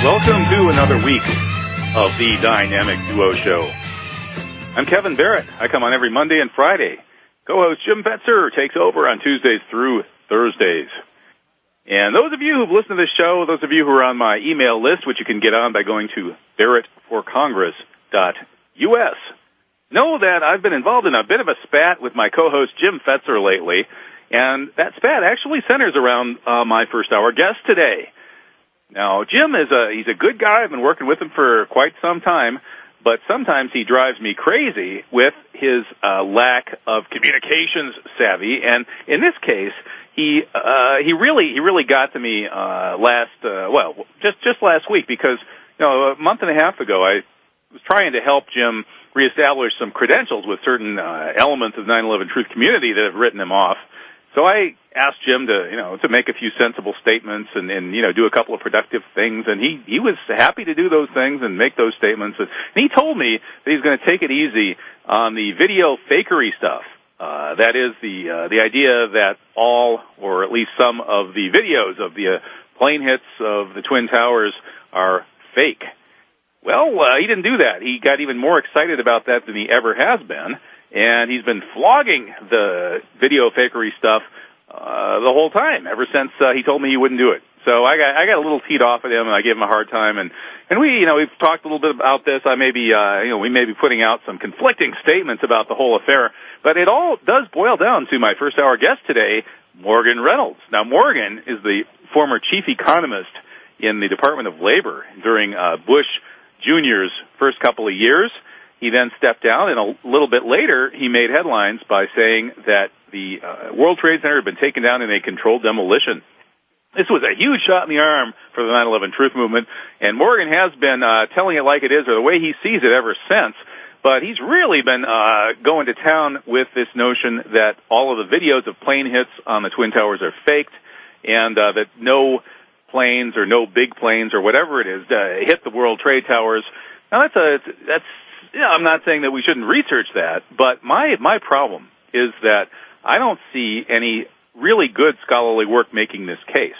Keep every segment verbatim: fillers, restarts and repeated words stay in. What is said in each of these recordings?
Welcome to another week of the Dynamic Duo Show. I'm Kevin Barrett. I come on every Monday and Friday. Co-host Jim Fetzer takes over on Tuesdays through Thursdays. And those of you who've listened to this show, those of you who are on my email list, which you can get on by going to barrett for congress dot U S, know that I've been involved in a bit of a spat with my co-host Jim Fetzer lately, and that spat actually centers around uh, my first hour guest today. Now, Jim is a, he's a good guy. I've been working with him for quite some time, but sometimes he drives me crazy with his uh, lack of communications savvy. And in this case, he uh, he really he really got to me uh, last uh, well just just last week, because you know a month and a half ago I was trying to help Jim reestablish some credentials with certain uh, elements of nine eleven Truth community that have written him off. So I asked Jim to, you know, to make a few sensible statements and, and, you know, do a couple of productive things, and he, he was happy to do those things and make those statements. And he told me that he's going to take it easy on the video fakery stuff. Uh, that is the, uh, the idea that all, or at least some of the videos of the uh, plane hits of the Twin Towers are fake. Well, uh, he didn't do that. He got even more excited about that than he ever has been. And he's been flogging the video fakery stuff uh, the whole time, ever since uh, he told me he wouldn't do it. So I got I got a little teed off at him, and I gave him a hard time. And, and we, you know, we've talked a little bit about this. I may be, uh, you know, we may be putting out some conflicting statements about the whole affair. But it all does boil down to my first hour guest today, Morgan Reynolds. Now, Morgan is the former chief economist in the Department of Labor during uh, Bush Junior's first couple of years. He then stepped down, and a little bit later, he made headlines by saying that the uh, World Trade Center had been taken down in a controlled demolition. This was a huge shot in the arm for the nine eleven Truth Movement, and Morgan has been uh, telling it like it is, or the way he sees it, ever since. But he's really been uh, going to town with this notion that all of the videos of plane hits on the Twin Towers are faked, and uh, that no planes or no big planes or whatever it is uh, hit the World Trade Towers. Now, that's a that's Yeah, I'm not saying that we shouldn't research that, but my my problem is that I don't see any really good scholarly work making this case.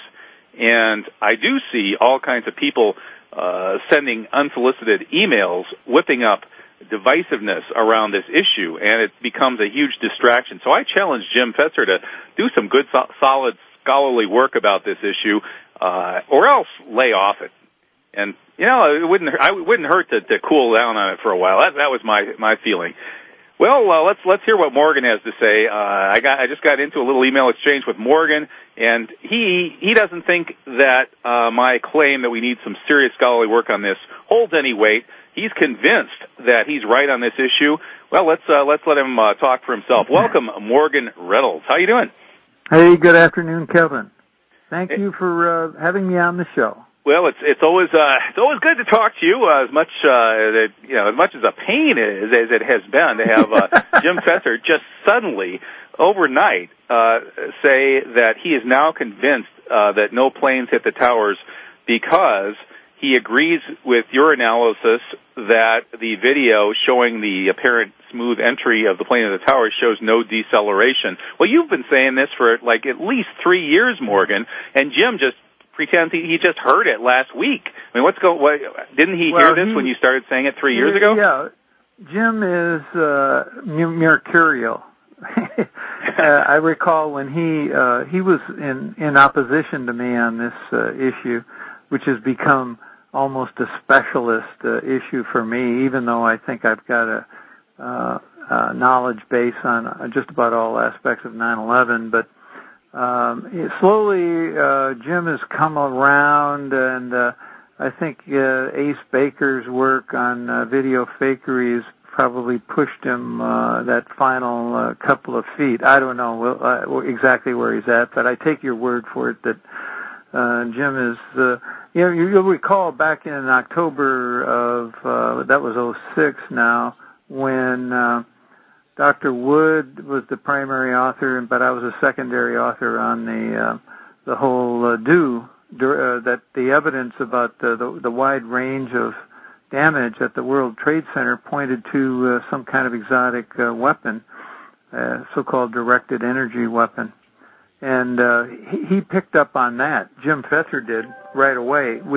And I do see all kinds of people uh, sending unsolicited emails, whipping up divisiveness around this issue, and it becomes a huge distraction. So I challenge Jim Fetzer to do some good, so- solid scholarly work about this issue, uh, or else lay off it. And you know, it wouldn't I it wouldn't hurt to, to cool down on it for a while. That that was my my feeling. Well, uh, let's let's hear what Morgan has to say. Uh, I got I just got into a little email exchange with Morgan, and he he doesn't think that uh, my claim that we need some serious scholarly work on this holds any weight. He's convinced that he's right on this issue. Well, let's uh, let's let him uh, talk for himself. Welcome, Morgan Reynolds. How you doing? Hey, good afternoon, Kevin. Thank hey. you for uh, having me on the show. Well, it's it's always uh, it's always good to talk to you. Uh, as much uh, you know, as much as a pain is as it has been to have uh, Jim Fetzer just suddenly overnight uh, say that he is now convinced uh, that no planes hit the towers, because he agrees with your analysis that the video showing the apparent smooth entry of the plane of the towers shows no deceleration. Well, you've been saying this for like at least three years, Morgan, and Jim just pretends he, he just heard it last week. I mean, what's going? What, didn't he well, hear this he, when you started saying it three years ago? Yeah, Jim is uh, mercurial. uh, I recall when he uh, he was in in opposition to me on this uh, issue, which has become almost a specialist uh, issue for me, even though I think I've got a, uh, a knowledge base on just about all aspects of nine eleven, but Um, slowly, uh, Jim has come around, and uh, I think uh, Ace Baker's work on uh, video fakery has probably pushed him uh, that final uh, couple of feet. I don't know uh, exactly where he's at, but I take your word for it that uh, Jim is. Uh, you know, you'll recall back in October of uh, that was oh six now, when Uh, Doctor Wood was the primary author, but I was a secondary author on the uh, the whole uh, do uh, that the evidence about the, the the wide range of damage at the World Trade Center pointed to uh, some kind of exotic uh, weapon, uh, so-called directed energy weapon, and uh, he, he picked up on that. Jim Fetzer did right away with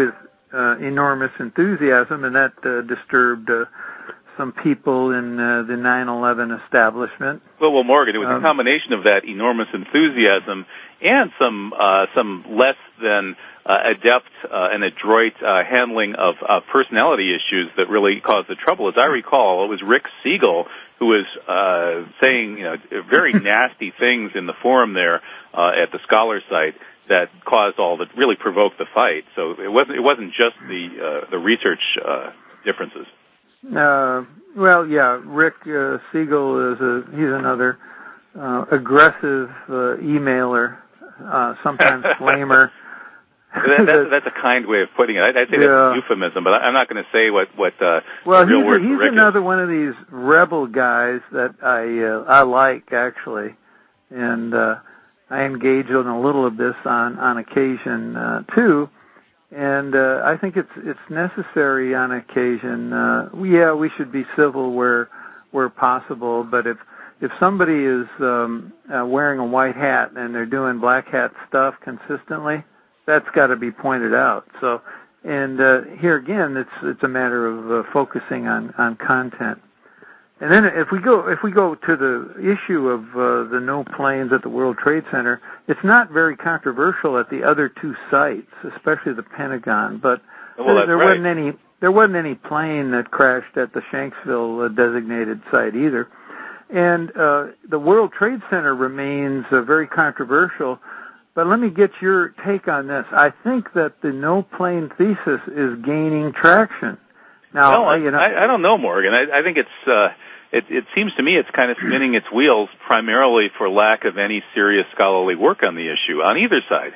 uh, enormous enthusiasm, and that uh, disturbed uh, some people in uh, the nine eleven establishment. Well, well, Morgan, it was um, a combination of that enormous enthusiasm and some uh, some less than uh, adept uh, and adroit uh, handling of uh, personality issues that really caused the trouble. As I recall, it was Rick Siegel who was uh, saying, you know, very nasty things in the forum there uh, at the Scholar site that caused all that really provoked the fight. So it wasn't it wasn't just the uh, the research uh, differences. Uh, well, yeah, Rick uh, Siegel is a he's another uh, aggressive uh, emailer, uh, sometimes flamer. that, that's, that's a kind way of putting it. I'd, I'd say yeah. that's a euphemism, but I'm not going to say what what uh, well, the real he's word a, he's for Rick another is. one of these rebel guys that I uh, I like actually, and uh, I engage in a little of this on on occasion uh, too. And uh, I think it's it's necessary on occasion. Uh, yeah, we should be civil where where possible. But if if somebody is um, uh, wearing a white hat and they're doing black hat stuff consistently, that's got to be pointed out. So, and uh, here again, it's it's a matter of uh, focusing on, on content. And then if we go if we go to the issue of uh, the no planes at the World Trade Center, it's not very controversial at the other two sites, especially the Pentagon. But well, there, there right. wasn't any there wasn't any plane that crashed at the Shanksville uh, designated site either. And uh, the World Trade Center remains uh, very controversial. But let me get your take on this. I think that the no plane thesis is gaining traction. Now, well, I, you know, I, I don't know, Morgan. I, I think it's. Uh, It, it seems to me it's kind of spinning its wheels primarily for lack of any serious scholarly work on the issue on either side.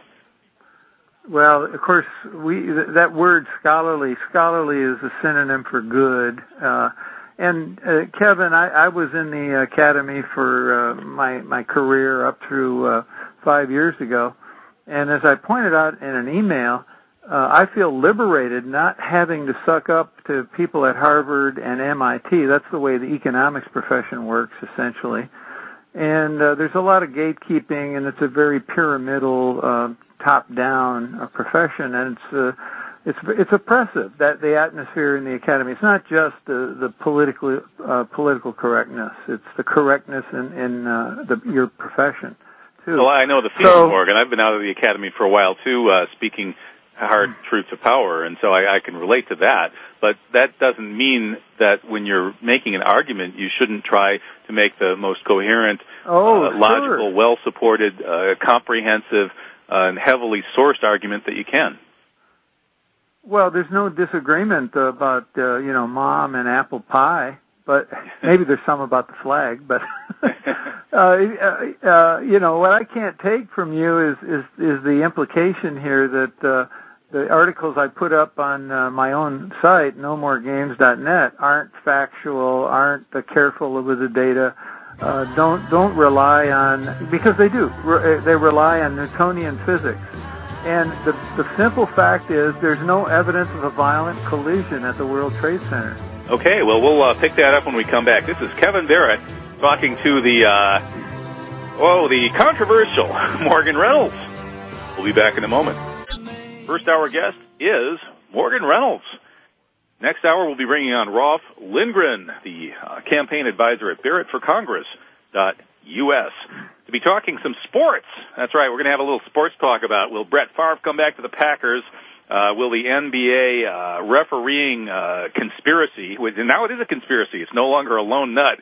Well, of course, we that word scholarly, scholarly is a synonym for good. Uh, and uh, Kevin, I, I was in the academy for uh, my my career up through uh, five years ago, and as I pointed out in an email, Uh, I feel liberated not having to suck up to people at Harvard and M I T. That's the way the economics profession works, essentially. And uh, there's a lot of gatekeeping, and it's a very pyramidal, uh, top-down uh, profession, and it's uh, it's it's oppressive. That the atmosphere in the academy. It's not just the the political uh, political correctness. It's the correctness in in uh, the, your profession too. Well, I know the feeling, so, Morgan. I've been out of the academy for a while too, uh, speaking hard truths of power, and so I, I can relate to that. But that doesn't mean that when you're making an argument, you shouldn't try to make the most coherent, oh, uh, logical, sure. well-supported, uh, comprehensive, uh, and heavily sourced argument that you can. Well, there's no disagreement about, uh, you know, mom and apple pie, but maybe there's some about the flag, but, uh, uh, you know, what I can't take from you is, is, is the implication here that, uh, the articles I put up on uh, my own site, no more games dot net, aren't factual, aren't uh, careful with the data. Uh, don't don't rely on, because they do. Re- they rely on Newtonian physics. And the the simple fact is there's no evidence of a violent collision at the World Trade Center. Okay, well, we'll uh, pick that up when we come back. This is Kevin Barrett talking to the, uh, oh, the controversial Morgan Reynolds. We'll be back in a moment. First hour guest is Morgan Reynolds. Next hour, we'll be bringing on Rolf Lindgren, the uh, campaign advisor at Barrett for Congress dot U S, to be talking some sports. That's right, we're going to have a little sports talk about. Will Brett Favre come back to the Packers? Uh, will the N B A uh, refereeing uh, conspiracy, and now it is a conspiracy, it's no longer a lone nut,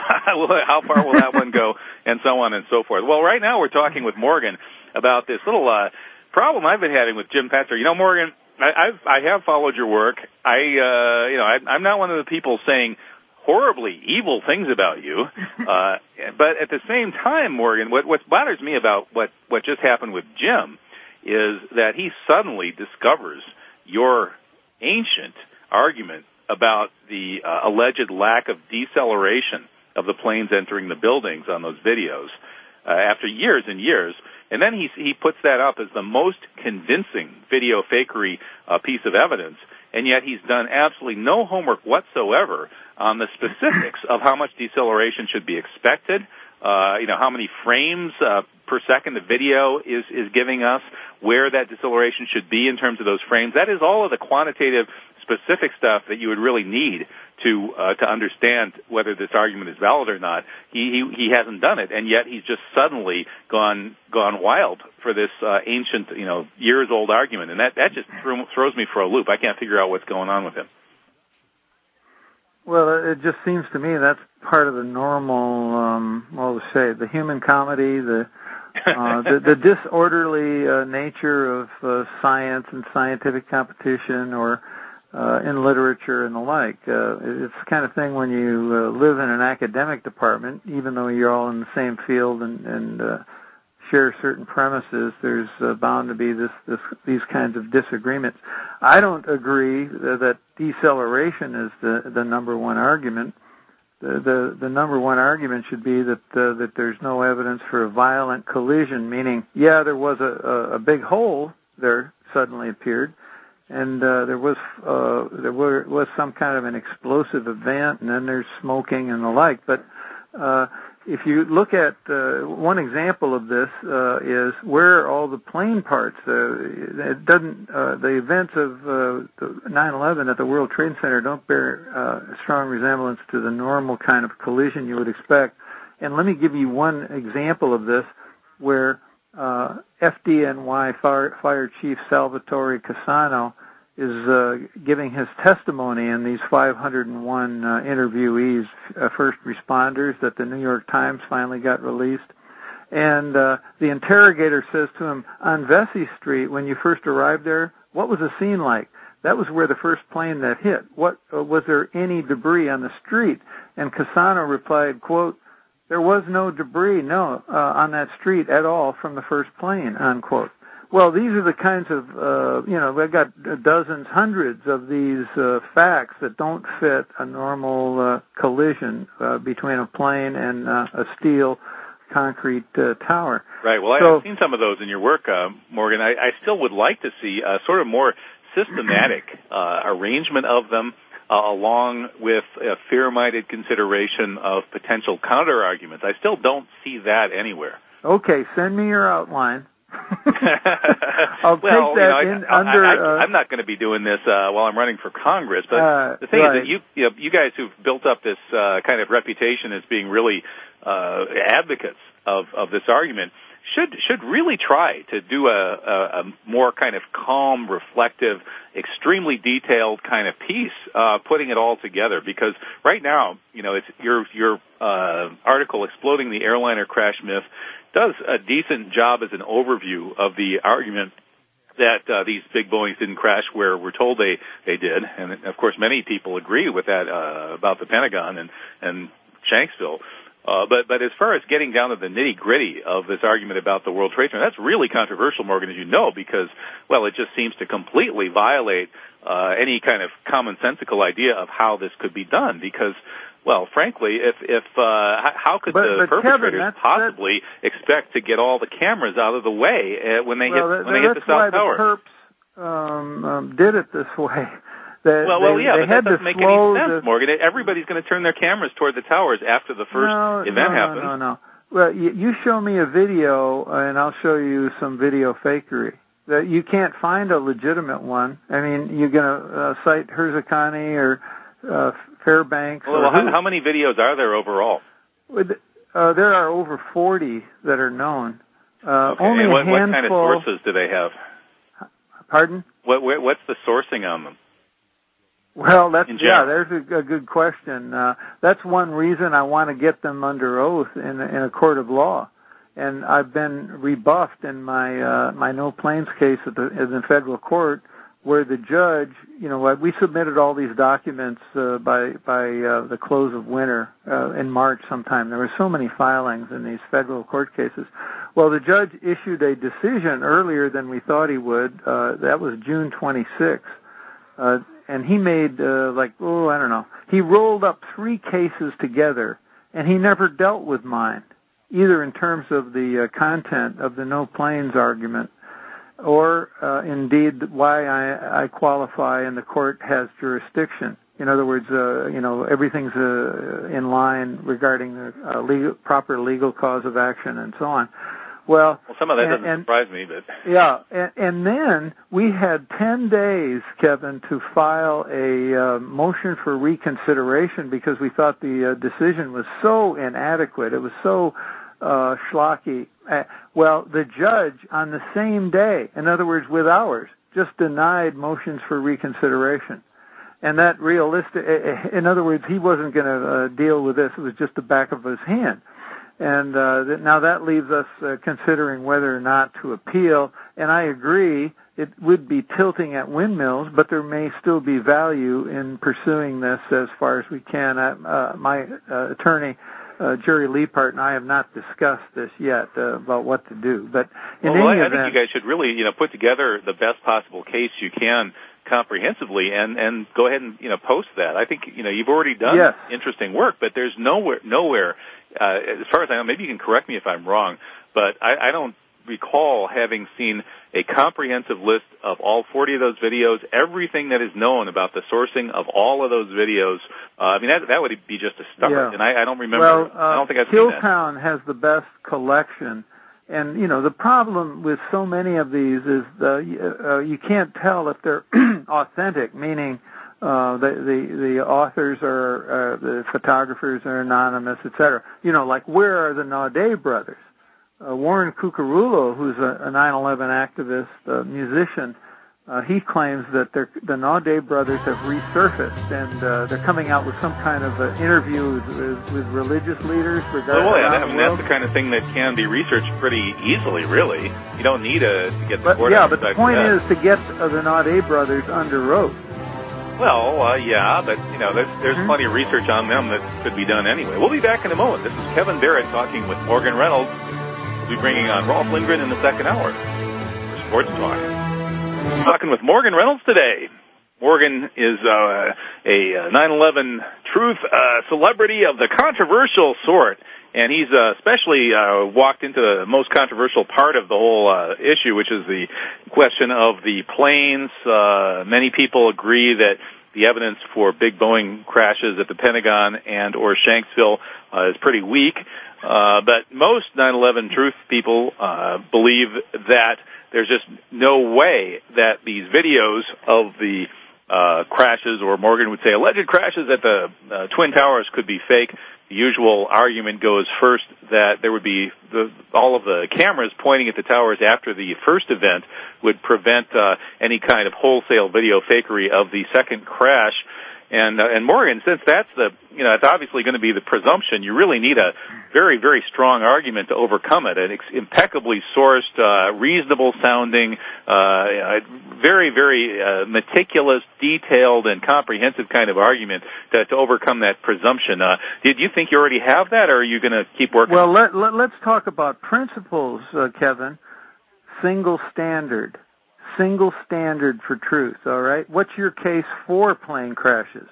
how far will that one go, and so on and so forth. Well, right now we're talking with Morgan about this little uh, problem I've been having with Jim Petzer. You know, Morgan, I, I've, I have followed your work. I, uh, you know, I, I'm not one of the people saying horribly evil things about you, uh, but at the same time, Morgan, what, what bothers me about what, what just happened with Jim is that he suddenly discovers your ancient argument about the uh, alleged lack of deceleration of the planes entering the buildings on those videos uh, after years and years. And then he he puts that up as the most convincing video fakery uh, piece of evidence, and yet he's done absolutely no homework whatsoever on the specifics of how much deceleration should be expected, uh, you know, how many frames uh, per second the video is, is giving us, where that deceleration should be in terms of those frames. That is all of the quantitative, specific stuff that you would really need to uh, to understand whether this argument is valid or not. He, he he hasn't done it, and yet he's just suddenly gone gone wild for this uh, ancient, you know, years old argument, and that that just threw, throws me for a loop. I can't figure out what's going on with him. Well, it just seems to me that's part of the normal, um, what would say, the human comedy, the uh, the, the disorderly uh, nature of uh, science and scientific competition, or uh, in literature and the like. Uh, it's the kind of thing when you uh, live in an academic department, even though you're all in the same field and, and uh, share certain premises, there's uh, bound to be this, this these kinds of disagreements. I don't agree that deceleration is the, the number one argument. The, the the number one argument should be that uh, that there's no evidence for a violent collision, meaning, yeah, there was a, a, a big hole there suddenly appeared, and uh, there was uh, there were, was some kind of an explosive event, and then there's smoking and the like. But uh, if you look at uh, one example of this uh, is where are all the plane parts? Uh, it doesn't. Uh, the events of uh, nine eleven at the World Trade Center don't bear uh, a strong resemblance to the normal kind of collision you would expect. And let me give you one example of this, where uh, F D N Y Fire, Fire Chief Salvatore Cassano is uh, giving his testimony in these five hundred one uh, interviewees, uh, first responders, that the New York Times finally got released. And uh, the interrogator says to him, on Vesey Street, when you first arrived there, what was the scene like? That was where the first plane that hit. What uh, was there any debris on the street? And Cassano replied, quote, there was no debris, no, uh, on that street at all from the first plane, unquote. Well, these are the kinds of, uh, you know, we've got dozens, hundreds of these uh, facts that don't fit a normal uh, collision uh, between a plane and uh, a steel concrete uh, tower. Right. Well, so, I've seen some of those in your work, uh, Morgan. I, I still would like to see a sort of more systematic uh, arrangement of them, uh, along with a fair-minded consideration of potential counter-arguments. I still don't see that anywhere. Okay, send me your outline. I'll take well, that you know, in I, under. I, I, uh, I'm not going to be doing this uh, while I'm running for Congress, but uh, the thing right. is that you, you, know, you guys who've built up this uh, kind of reputation as being really uh, advocates of, of this argument should should really try to do a, a, a more kind of calm, reflective, extremely detailed kind of piece, uh, putting it all together. Because right now, you know, it's your your uh, article, Exploding the Airliner Crash Myth, does a decent job as an overview of the argument that uh, these big Boeings didn't crash where we're told they, they did. And, of course, many people agree with that uh, about the Pentagon and, and Shanksville. Uh, but, but as far as getting down to the nitty-gritty of this argument about the World Trade Center, that's really controversial, Morgan, as you know, because, well, it just seems to completely violate uh, any kind of commonsensical idea of how this could be done. Because, well, frankly, if if uh, how could but, the but perpetrators Kevin, that's, possibly that's, expect to get all the cameras out of the way uh, when they well, hit that, when they hit the South Tower? That's why the perps um, um, did it this way. They, well, well, they, yeah, they but had that doesn't make any sense, the, Morgan. Everybody's going to turn their cameras toward the towers after the first no, event no, happens. No, no, no. Well, you, you show me a video, uh, and I'll show you some video fakery. That you can't find a legitimate one. I mean, you're going to uh, cite Herzakani or uh, Fairbanks. Well, or how, how many videos are there overall? Uh, there are over forty that are known. Uh, okay. Only and what, a handful. what kind of sources do they have? Pardon? What, what's the sourcing on them? Well, that's yeah. There's a, a good question. Uh, that's one reason I want to get them under oath in, in a court of law, and I've been rebuffed in my uh, my no planes case at the, in the federal court, where the judge, you know, we submitted all these documents uh, by by uh, the close of winter uh, in March sometime. There were so many filings in these federal court cases. Well, the judge issued a decision earlier than we thought he would. Uh, that was June twenty-sixth. Uh, and he made, uh, like, oh, I don't know. He rolled up three cases together, and he never dealt with mine, either in terms of the uh, content of the no planes argument or, uh, indeed, why I, I qualify and the court has jurisdiction. In other words, uh, you know, everything's uh, in line regarding the uh, legal, proper legal cause of action and so on. Well, well, some of that and, doesn't and, surprise me, but yeah, and, and then we had ten days, Kevin, to file a uh, motion for reconsideration because we thought the uh, decision was so inadequate. It was so uh, schlocky. Uh, well, the judge on the same day, in other words, with ours, just denied motions for reconsideration. And that realistic, in other words, he wasn't going to uh, deal with this. It was just the back of his hand. And uh, th- now that leaves us uh, considering whether or not to appeal. And I agree, it would be tilting at windmills, but there may still be value in pursuing this as far as we can. I, uh, my uh, attorney, uh, Jerry Leapart, and I have not discussed this yet uh, about what to do. But in well, any I, event, I think you guys should really, you know, put together the best possible case you can comprehensively and and go ahead and you know post that. I think you know you've already done yes. interesting work, but there's nowhere nowhere uh, as far as I know. Maybe you can correct me if I'm wrong, but I, I don't recall having seen a comprehensive list of all forty of those videos, everything that is known about the sourcing of all of those videos. Uh, I mean that that would be just a start, yeah. and I, I don't remember. Well, uh, I don't think I've seen that. Hilltown has the best collection. And, you know, the problem with so many of these is the, uh, you can't tell if they're authentic, meaning uh, the, the, the authors are, uh, the photographers are anonymous, et cetera. You know, like, where are the Naudet brothers? Uh, Warren Cucurullo, who's a, a nine eleven activist, uh, musician, uh, he claims that the Naudet brothers have resurfaced, and uh, they're coming out with some kind of uh, interview with, with, with religious leaders regarding well, yeah, around I mean, the world. that's the kind of thing that can be researched pretty easily, really. You don't need a, to get the but, court Yeah, but the point is to get uh, the Naudet brothers under oath. Well, uh, yeah, but, you know, there's, there's mm-hmm. plenty of research on them that could be done anyway. We'll be back in a moment. This is Kevin Barrett talking with Morgan Reynolds. We'll be bringing on Rolf Lindgren in the second hour for Sports Talk. Talking with Morgan Reynolds today. Morgan is uh, a nine eleven truth uh, celebrity of the controversial sort, and he's uh, especially uh, walked into the most controversial part of the whole uh, issue, which is the question of the planes. Uh, many people agree that the evidence for big Boeing crashes at the Pentagon and or Shanksville uh, is pretty weak, uh, but most nine eleven truth people uh, believe that there's just no way that these videos of the uh, crashes, or Morgan would say alleged crashes at the uh, Twin Towers, could be fake. The usual argument goes first that there would be the, all of the cameras pointing at the towers after the first event would prevent uh, any kind of wholesale video fakery of the second crash. And uh, and Morgan, since that's the, you know, it's obviously going to be the presumption, you really need a very, very strong argument to overcome it. An ex- impeccably sourced, uh, reasonable sounding, uh, very, very uh, meticulous, detailed, and comprehensive kind of argument to, to overcome that presumption. Uh, did you think you already have that, or are you going to keep working? Well, let, let, let's talk about principles, uh, Kevin. Single standard. Single standard for truth, all right? What's your case for plane crashes?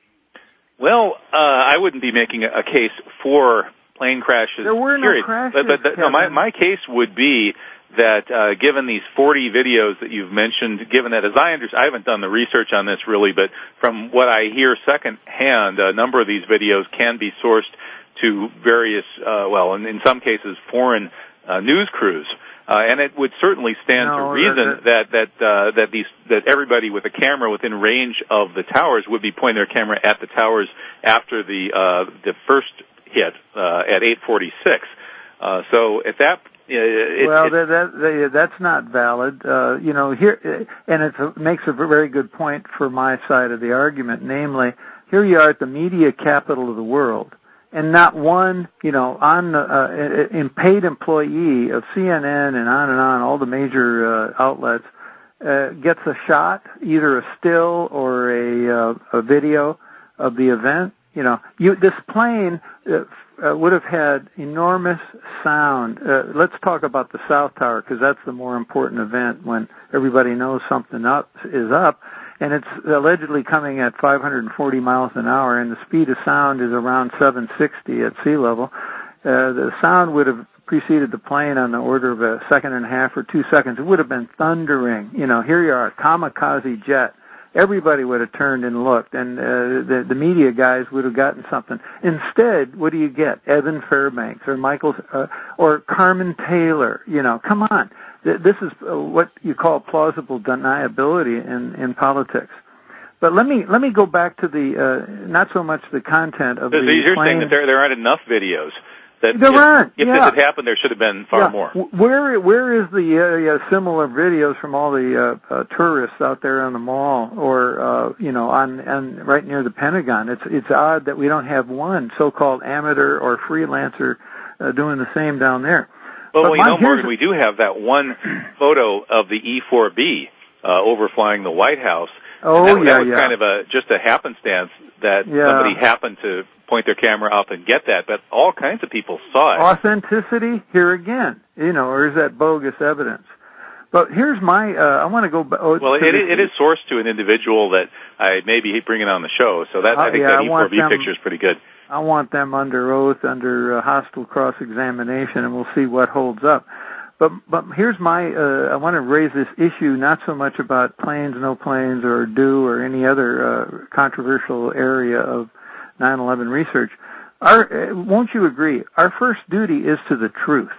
Well, uh, I wouldn't be making a, a case for plane crashes. There were period. no crashes, But, but, but no, my, my case would be that uh, given these forty videos that you've mentioned, given that, as I understand, I haven't done the research on this really, but from what I hear secondhand, a number of these videos can be sourced to various, uh, well, in, in some cases, foreign uh, news crews. Uh, and it would certainly stand no, to reason that that uh, that these that everybody with a camera within range of the towers would be pointing their camera at the towers after the uh, the first hit uh, at eight forty-six. Uh, so at that, uh, it, well, it, that, that, that's not valid. Uh, you know, here, and it makes a very good point for my side of the argument. Namely, here you are at the media capital of the world. And not one, you know, on uh, in paid employee of C N N and on and on, all the major uh, outlets, uh, gets a shot, either a still or a, uh, a video of the event. You know, you, this plane uh, uh, would have had enormous sound. Uh, let's talk about the South Tower, because that's the more important event when everybody knows something up is up. And it's allegedly coming at five hundred forty miles an hour, and the speed of sound is around seven sixty at sea level. Uh, the sound would have preceded the plane on the order of a second and a half or two seconds. It would have been thundering. You know, here you are, a kamikaze jet everybody would have turned and looked, and uh, the, the media guys would have gotten something. Instead, what do you get? Evan Fairbanks or Michael uh, or Carmen Taylor. You know, come on. This is what you call plausible deniability in, in politics. But let me let me go back to the uh, not so much the content of so the. You're claim. saying that there there aren't enough videos. That there if, aren't. If yeah. this had happened, there should have been far yeah. more. Where where is the uh, uh, similar videos from all the uh, uh, tourists out there on the mall, or uh, you know, on, on right near the Pentagon? It's it's odd that we don't have one so-called amateur or freelancer uh, doing the same down there. Well, but well you my, know, Morgan, we do have that one photo of the E four B uh, overflying the White House. Oh, that, yeah, that was yeah. kind of a just a happenstance that yeah. somebody happened to point their camera up and get that, but all kinds of people saw it. Authenticity, here again, you know, or is that bogus evidence? But here's my, uh, I want to go back. Oh, well, it, it is sourced to an individual that I may be bringing on the show, so that, uh, I think yeah, that E four B them, picture is pretty good. I want them under oath, under uh, hostile cross-examination, and we'll see what holds up. But but here's my, uh, I want to raise this issue not so much about planes, no planes, or do, or any other uh, controversial area of nine eleven research. Our, uh, won't you agree, our first duty is to the truth.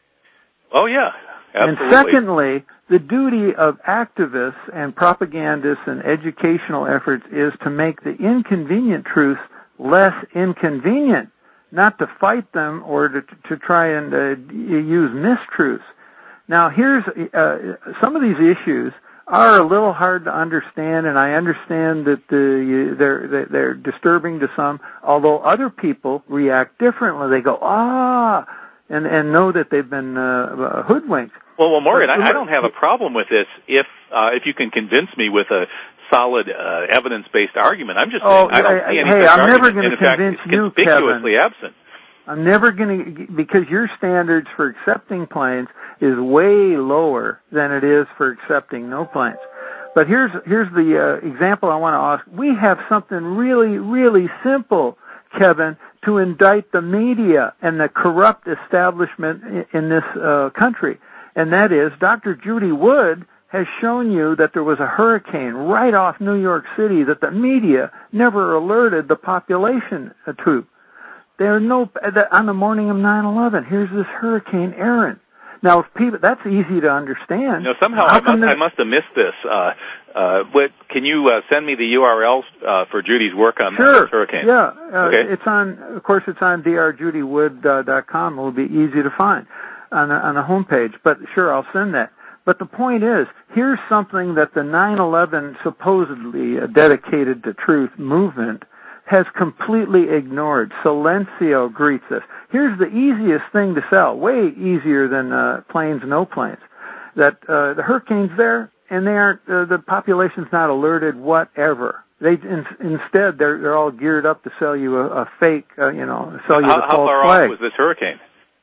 Oh, yeah, absolutely. And secondly, the duty of activists and propagandists and educational efforts is to make the inconvenient truths less inconvenient, not to fight them or to, to try and uh, use mistruths. Now, here's uh, some of these issues are a little hard to understand, and I understand that the, they're they're disturbing to some. Although other people react differently, they go ah, and and know that they've been uh, hoodwinked. Well, well, Morgan, I, I don't have a problem with this if uh, if you can convince me with a solid uh, evidence-based argument. I'm just saying oh, I don't I, see any hey, such I'm never argument. going to convince fact, you, it's conspicuously Kevin. absent. I'm never going to, because your standards for accepting planes is way lower than it is for accepting no planes. But here's here's the uh, example I want to ask. We have something really, really simple, Kevin, to indict the media and the corrupt establishment in, in this uh, country. And that is, Doctor Judy Wood has shown you that there was a hurricane right off New York City that the media never alerted the population to. There are no, on the morning of nine eleven, here's this Hurricane Erin. Now, if people, that's easy to understand. No, somehow I must, I must have missed this. Uh, uh, what, can you uh, send me the U R Ls uh, for Judy's work on sure. this hurricane? Yeah, uh, okay. It's on, of course, it's on d r judy wood dot com. It will be easy to find on the, on the homepage. But sure, I'll send that. But the point is, here's something that the nine eleven supposedly dedicated to truth movement has completely ignored. Silencio greets us. Here's the easiest thing to sell, way easier than uh, planes, no planes. That uh, the hurricane's there, and they aren't. Uh, the population's not alerted, whatever. They in, instead they're they're all geared up to sell you a, a fake, uh, you know, sell you how, the how false far flag. off was this hurricane?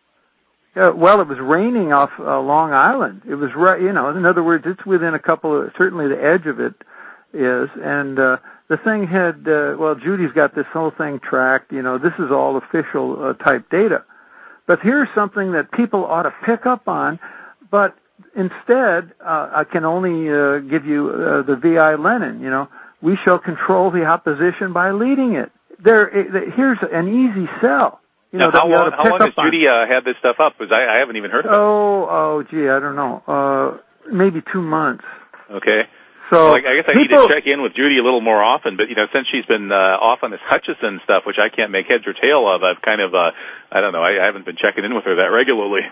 Uh, well, it was raining off uh, Long Island. It was right, you know. In other words, it's within a couple of, certainly the edge of it is, and uh, the thing had. Uh, well, Judy's got this whole thing tracked. You know, this is all official uh, type data. But here's something that people ought to pick up on. But instead, uh, I can only uh, give you uh, the V I Lenin. You know, we shall control the opposition by leading it. There, it, here's an easy sell. You know, now, how long, how long has on. Judy uh, had this stuff up? Because I, I haven't even heard of it. Oh, oh, gee, I don't know. Uh, maybe two months. Okay. So well, I guess I people, need to check in with Judy a little more often. But you know, since she's been uh, off on this Hutchison stuff, which I can't make heads or tail of, I've kind of, uh, I don't know, I, I haven't been checking in with her that regularly.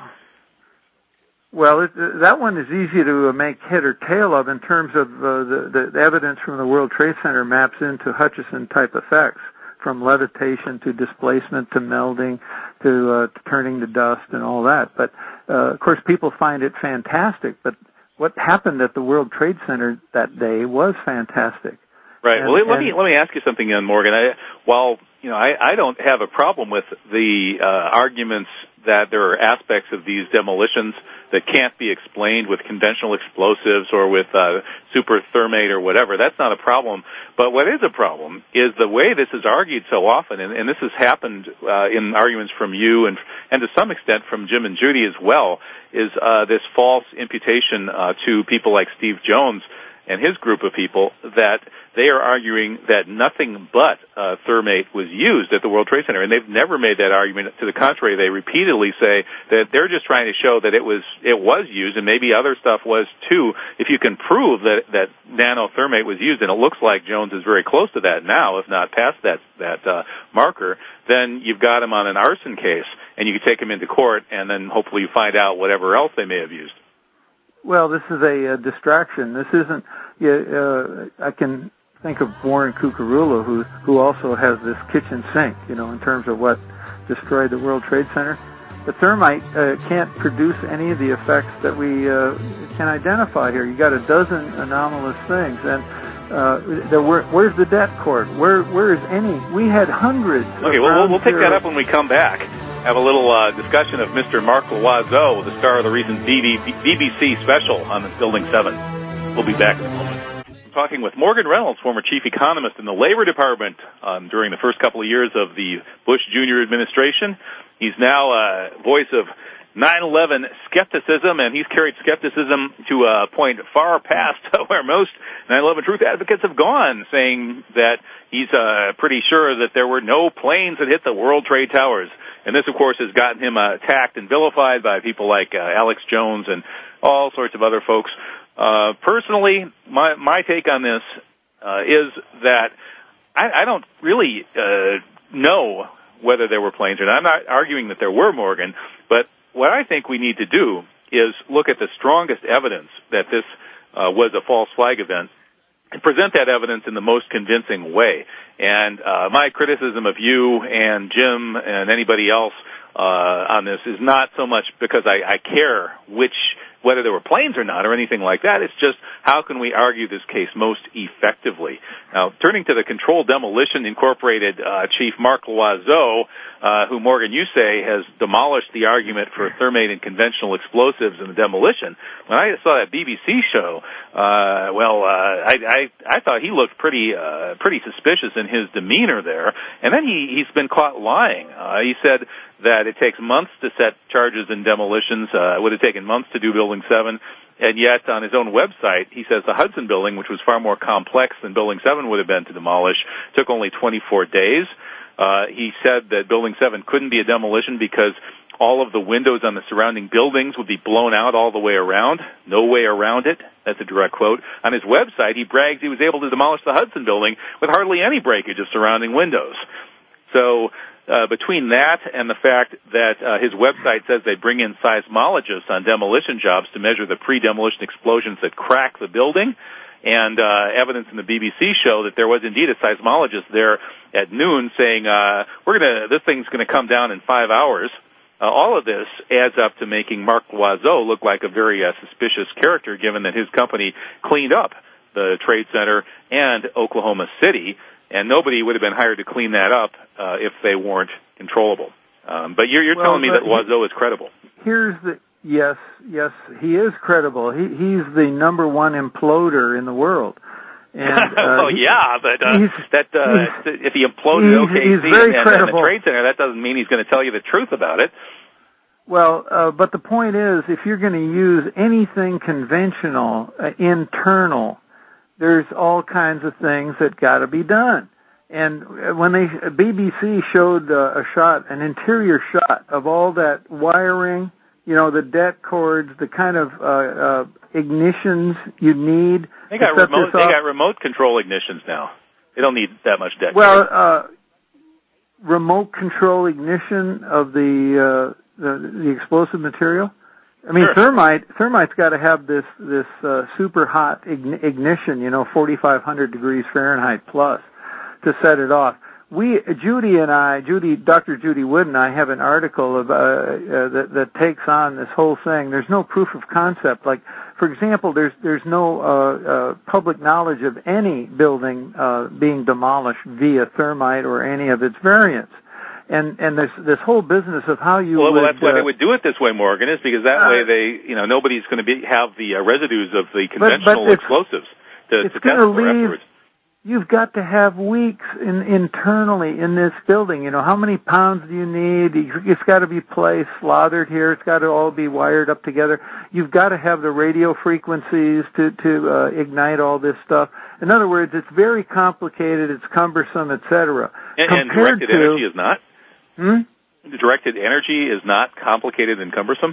Well, it, that one is easy to make head or tail of in terms of uh, the, the evidence from the World Trade Center maps into Hutchison-type effects, from levitation to displacement to melding to, uh, to turning to dust and all that. But, uh, of course, people find it fantastic. But what happened at the World Trade Center that day was fantastic. Right. And, well, let and, me let me ask you something, then, Morgan. I, while you know, I, I don't have a problem with the uh, arguments that there are aspects of these demolitions that can't be explained with conventional explosives or with uh, super thermate or whatever. That's not a problem. But what is a problem is the way this is argued so often, and, and this has happened uh, in arguments from you and and to some extent from Jim and Judy as well, is uh, this false imputation uh, to people like Steve Jones and his group of people, that they are arguing that nothing but uh, thermate was used at the World Trade Center, and they've never made that argument. To the contrary, they repeatedly say that they're just trying to show that it was it was used, and maybe other stuff was too. If you can prove that that nanothermate was used, and it looks like Jones is very close to that now, if not past that that uh, marker, then you've got him on an arson case, and you can take him into court, and then hopefully you find out whatever else they may have used. Well, this is a, a distraction. This isn't. Uh, I can think of Warren Cucurullo, who who also has this kitchen sink, you know, in terms of what destroyed the World Trade Center. The thermite uh, can't produce any of the effects that we uh, can identify here. You got a dozen anomalous things, and uh, there were, where's the det cord? Where where is any? We had hundreds. Okay, well we'll, we'll pick that up when we come back. Have a little uh, discussion of Mister Mark Loiseau, the star of the recent B B C special on Building seven. We'll be back in a moment. I'm talking with Morgan Reynolds, former chief economist in the Labor Department um, during the first couple of years of the Bush Junior administration. He's now a uh, voice of nine eleven skepticism, and he's carried skepticism to a point far past where most nine eleven truth advocates have gone, saying that he's uh, pretty sure that there were no planes that hit the World Trade Towers. And this, of course, has gotten him uh, attacked and vilified by people like uh, Alex Jones and all sorts of other folks. Uh, personally, my my take on this uh, is that I, I don't really uh, know whether there were planes or not. I'm not arguing that there were, Morgan, but what I think we need to do is look at the strongest evidence that this uh, was a false flag event and present that evidence in the most convincing way. And uh, my criticism of you and Jim and anybody else uh, on this is not so much because I, I care which whether there were planes or not or anything like that. It's just how can we argue this case most effectively. Now, turning to the Controlled Demolition Incorporated uh, Chief Mark Loiseau, uh, who, Morgan, you say has demolished the argument for thermate and conventional explosives in the demolition. When I saw that B B C show, uh, well, uh, I, I, I thought he looked pretty, uh, pretty suspicious in his demeanor there. And then he, he's been caught lying. Uh, he said that it takes months to set charges in demolitions. Uh, it would have taken months to do Building seven. And yet, on his own website, he says the Hudson Building, which was far more complex than Building seven would have been to demolish, took only twenty-four days. Uh, he said that Building seven couldn't be a demolition because all of the windows on the surrounding buildings would be blown out all the way around. No way around it. That's a direct quote. On his website, he brags he was able to demolish the Hudson Building with hardly any breakage of surrounding windows. So, Uh, between that and the fact that uh, his website says they bring in seismologists on demolition jobs to measure the pre-demolition explosions that crack the building, and uh, evidence in the B B C show that there was indeed a seismologist there at noon saying, uh, "We're gonna, this thing's going to come down in five hours." Uh, all of this adds up to making Mark Loiseau look like a very uh, suspicious character, given that his company cleaned up the Trade Center and Oklahoma City. And nobody would have been hired to clean that up uh, if they weren't controllable. Um, but you're, you're well, telling me that Loiseau is credible. Here's the yes, yes, he is credible. He, he's the number one imploder in the world. And, uh, well, yeah, but uh, that uh, if he imploded O K C and, and the Trade Center, that doesn't mean he's going to tell you the truth about it. Well, uh, but the point is, if you're going to use anything conventional, uh, internal, there's all kinds of things that got to be done. And when they B B C showed uh, a shot, an interior shot of all that wiring, you know, the det cords, the kind of uh, uh, ignitions you need. They got remote. They got remote control ignitions now. They don't need that much det. Well, uh, remote control ignition of the uh, the, the explosive material. I mean, sure. thermite, thermite's got to have this, this, uh, super hot ign- ignition, you know, forty-five hundred degrees Fahrenheit plus to set it off. We, Judy and I, Judy, Doctor Judy Wood and I have an article of, uh, uh, that, that takes on this whole thing. There's no proof of concept. Like, for example, there's, there's no, uh, uh, public knowledge of any building, uh, being demolished via thermite or any of its variants. And and this this whole business of how you well, would, well that's why uh, they would do it this way, Morgan, is because that uh, way they you know nobody's going to be have the uh, residues of the conventional but, but explosives to, it's to test for leave, afterwards. you've got to have weeks in, internally in this building. You know, how many pounds do you need? It's got to be placed, slathered here. It's got to all be wired up together. You've got to have the radio frequencies to, to uh, ignite all this stuff. In other words, it's very complicated, it's cumbersome, et cetera. And, and directed to, energy is not? Hmm? Directed energy is not complicated and cumbersome?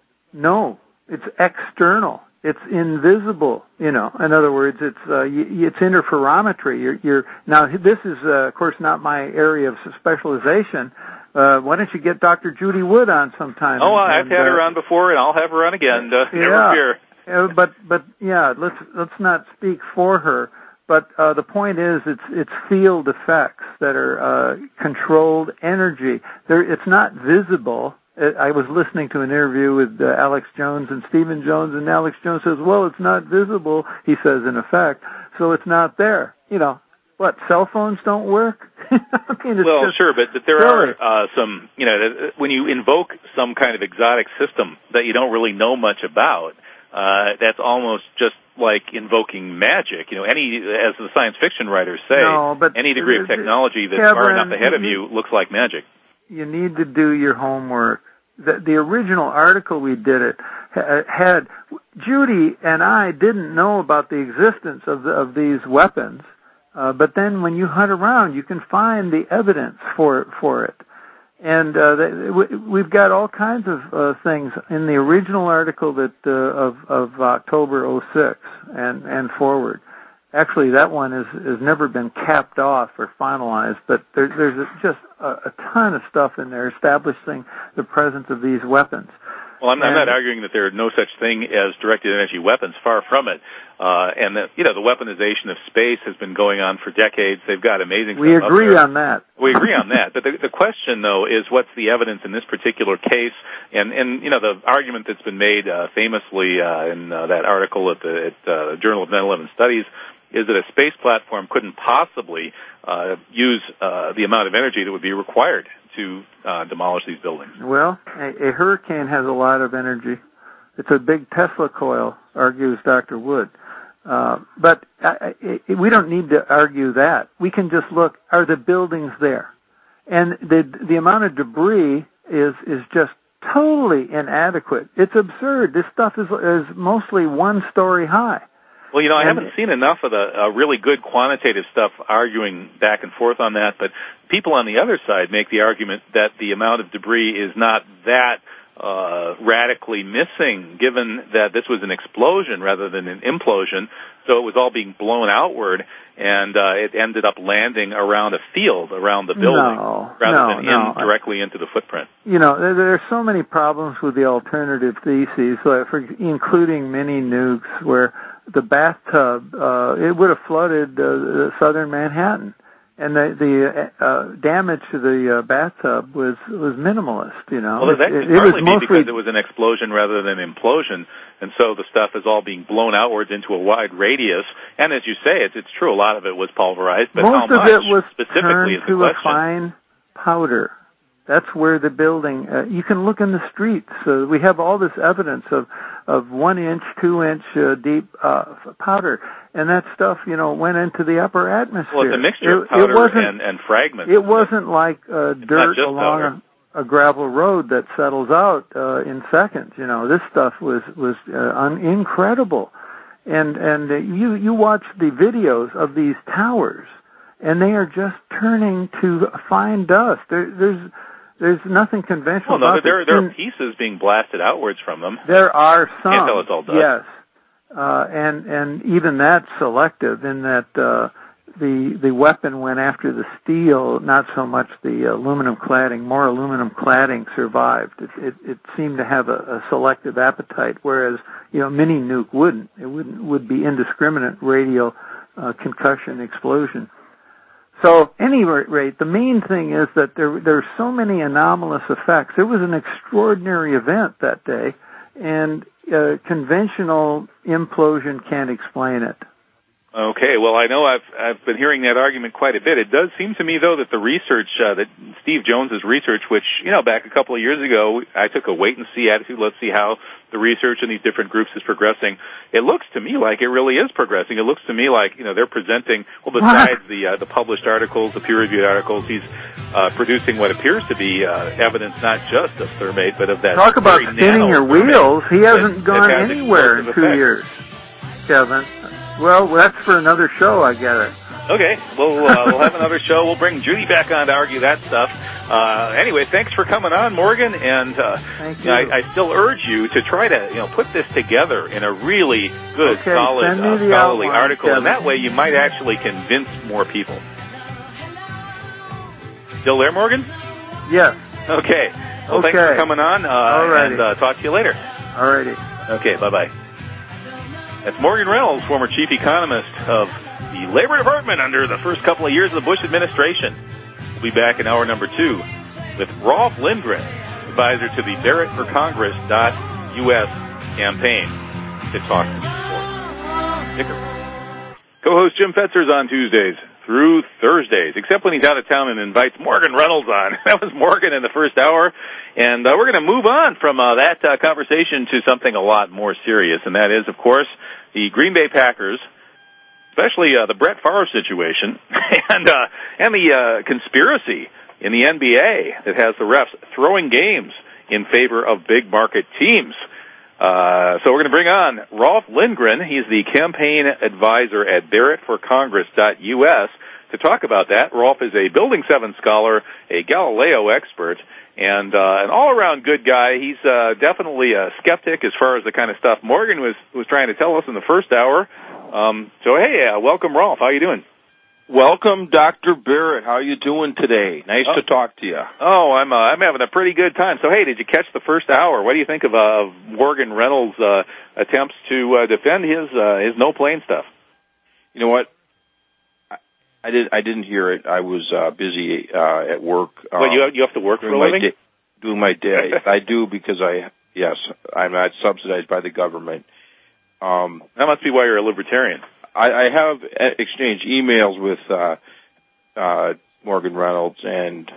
No, it's external. It's invisible, you know. In other words, it's uh, it's interferometry. You're, you're now. This is, uh, of course, not my area of specialization. Uh, why don't you get Doctor Judy Wood on sometime? Oh, and, I've had uh, her on before, and I'll have her on again. Uh, yeah, never fear. Uh, but but yeah, let's let's not speak for her. But uh, the point is, it's it's field effects that are uh, controlled energy. There, it's not visible. I was listening to an interview with uh, Alex Jones and Stephen Jones, and Alex Jones says, well, it's not visible, he says, in effect, so it's not there. You know, what, cell phones don't work? I mean, it's well, just sure, but, but there silly. are uh, some, you know, when you invoke some kind of exotic system that you don't really know much about, uh, that's almost just like invoking magic. You know, any, as the science fiction writers say, no, but any degree of technology that's Kevin, far enough ahead of you looks like magic. You need to do your homework. The, the original article we did it had Judy and I didn't know about the existence of the, of these weapons, uh, but then when you hunt around, you can find the evidence for for it. And uh, the, we've got all kinds of uh, things in the original article that uh, of of October oh six and and forward. Actually, that one is has never been capped off or finalized, but there, there's just a, a ton of stuff in there establishing the presence of these weapons. Well, I'm, and, I'm not arguing that there are no such thing as directed energy weapons, far from it. Uh, and that, you know, the weaponization of space has been going on for decades. They've got amazing we stuff up agree there. on that. We agree on that. But the, the question, though, is what's the evidence in this particular case? And, and you know, the argument that's been made uh, famously uh, in uh, that article at the at, uh, Journal of nine eleven Studies is that a space platform couldn't possibly uh, use uh, the amount of energy that would be required to uh, demolish these buildings. Well, a, a hurricane has a lot of energy. It's a big Tesla coil, argues Doctor Wood. Uh, but I, I, we don't need to argue that. We can just look, are the buildings there? And the the amount of debris is is just totally inadequate. It's absurd. This stuff is is mostly one story high. Well, you know, I haven't seen enough of the uh, really good quantitative stuff arguing back and forth on that, but people on the other side make the argument that the amount of debris is not that uh, radically missing, given that this was an explosion rather than an implosion, so it was all being blown outward, and uh, it ended up landing around a field around the building no, rather no, than no. in directly into the footprint. You know, there, there are so many problems with the alternative theses, like for, including mini nukes, where the bathtub, uh, it would have flooded uh, southern Manhattan. And the, the uh, damage to the uh, bathtub was was minimalist, you know. Well, that it, could it partly was be mostly because it was an explosion rather than an implosion, and so the stuff is all being blown outwards into a wide radius. And as you say, it's, it's true, a lot of it was pulverized, but most how of much it was specifically is turned the to question. a fine powder. That's where the building. Uh, you can look in the streets. Uh, we have all this evidence of of one inch, two inch uh, deep uh, powder, and that stuff, you know, went into the upper atmosphere. Well, it's a mixture it, of powder it wasn't, and, and fragments. It wasn't like uh, dirt along a, a gravel road that settles out uh, in seconds. You know, this stuff was was uh, un- incredible, and and uh, you you watch the videos of these towers, and they are just turning to fine dust. There, there's There's nothing conventional well, no, about there, it. there are pieces being blasted outwards from them. There are some. Can't tell it's all dust. Yes, uh, and and even that's selective in that uh, the the weapon went after the steel, not so much the aluminum cladding. More aluminum cladding survived. It it, it seemed to have a, a selective appetite, whereas you know mini nuke wouldn't. It wouldn't would be indiscriminate radial uh, concussion explosion. So, at any rate, the main thing is that there there are so many anomalous effects. It was an extraordinary event that day, and uh, conventional implosion can't explain it. Okay, well, I know I've I've been hearing that argument quite a bit. It does seem to me, though, that the research, uh, that Steve Jones's research, which, you know, back a couple of years ago, I took a wait-and-see attitude. Let's see how the research in these different groups is progressing. It looks to me like it really is progressing. It looks to me like, you know, they're presenting, well, besides the uh, the published articles, the peer-reviewed articles, he's uh, producing what appears to be uh, evidence not just of thermate, but of that Talk about spinning your wheels. He hasn't that, gone that anywhere in two effects. years, Kevin. Well, that's for another show, I get it. Okay, we'll, uh, we'll have another show. We'll bring Judy back on to argue that stuff. Uh, anyway, thanks for coming on, Morgan, and uh, Thank you. I, I still urge you to try to, you know, put this together in a really good, okay, solid, send me uh, the scholarly outline, article, Kevin. and that way you might actually convince more people. Still there, Morgan? Yes. Okay. Well, okay. thanks for coming on, uh, and uh, talk to you later. Alrighty. Okay, bye-bye. That's Morgan Reynolds, former chief economist of the Labor Department under the first couple of years of the Bush administration. We'll be back in hour number two with Rolf Lindgren, advisor to the Barrett for Congress dot U S campaign to talk sports. Co-host Jim Fetzer's on Tuesdays through Thursdays, except when he's out of town and invites Morgan Reynolds on. That was Morgan in the first hour. And uh, we're going to move on from uh, that uh, conversation to something a lot more serious, and that is, of course, the Green Bay Packers, especially uh, the Brett Favre situation, and uh, and the uh, conspiracy in the N B A that has the refs throwing games in favor of big market teams. Uh, so we're going to bring on Rolf Lindgren. He's the campaign advisor at Barrett for Congress dot U S to talk about that. Rolf is a Building seven scholar, a Galileo expert, and uh, an all-around good guy. He's uh, definitely a skeptic as far as the kind of stuff Morgan was, was trying to tell us in the first hour. Um, so, hey, uh, welcome, Rolf. How you doing? Welcome, Doctor Barrett. How you doing today? Nice oh. to talk to you. Oh, I'm uh, I'm having a pretty good time. So, hey, did you catch the first hour? What do you think of, uh, of Morgan Reynolds' uh, attempts to uh, defend his uh, his no plane stuff? You know what? I, I did. I didn't hear it. I was uh, busy uh, at work. Um, well, you have, you have to work for a living? Day, doing my day. I do because I yes, I'm not subsidized by the government. Um, that must be why you're a libertarian. I, I have exchanged emails with uh, uh, Morgan Reynolds, and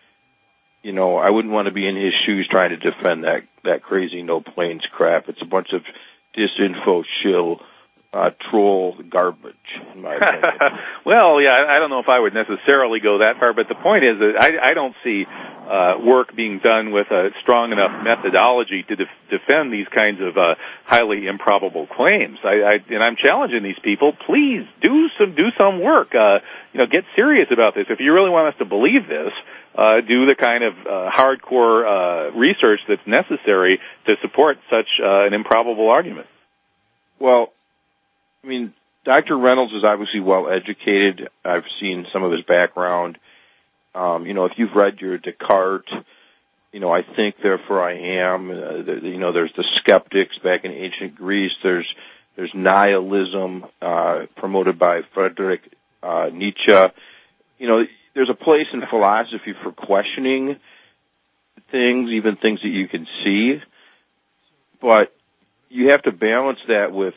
you know, I wouldn't want to be in his shoes trying to defend that that crazy no planes crap. It's a bunch of disinfo shill. Uh, troll garbage, in my opinion. Well, yeah, I don't know if I would necessarily go that far, but the point is that I, I don't see uh, work being done with a strong enough methodology to def- defend these kinds of uh, highly improbable claims. I, I, and I'm challenging these people. Please do some do some work. Uh, you know, get serious about this. If you really want us to believe this, uh, do the kind of uh, hardcore uh, research that's necessary to support such uh, an improbable argument. Well, I mean, Doctor Reynolds is obviously well educated. I've seen some of his background. Um, you know, if you've read your Descartes, you know, I think, therefore I am. Uh, the, you know, there's the skeptics back in ancient Greece. There's there's nihilism uh, promoted by Friedrich uh, Nietzsche. You know, there's a place in philosophy for questioning things, even things that you can see. But you have to balance that with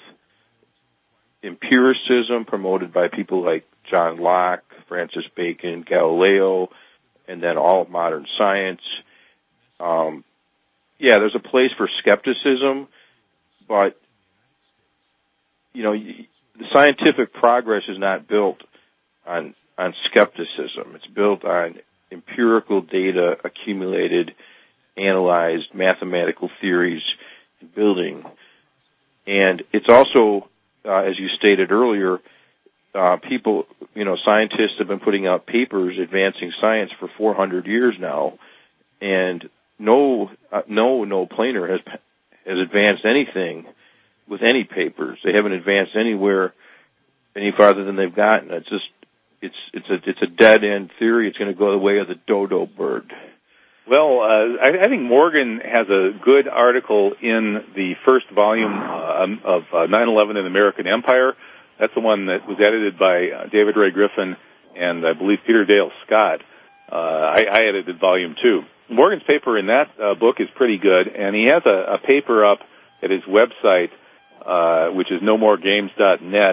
empiricism promoted by people like John Locke, Francis Bacon, Galileo, and then all of modern science. Um, yeah, there's a place for skepticism, but, you know, the scientific progress is not built on, on skepticism. It's built on empirical data accumulated, analyzed, mathematical theories, and building. And it's also, Uh, as you stated earlier, uh, people, you know, scientists have been putting out papers advancing science for four hundred years now, and no, uh, no, no planer has has advanced anything with any papers. They haven't advanced anywhere any farther than they've gotten. It's just, it's it's a it's a dead end theory. It's going to go the way of the dodo bird. Well, uh, I, I think Morgan has a good article in the first volume uh, of uh, nine eleven in the American Empire. That's the one that was edited by uh, David Ray Griffin and I believe Peter Dale Scott. Uh, I, I edited volume two. Morgan's paper in that uh, book is pretty good, and he has a, a paper up at his website, uh, which is no more games dot net,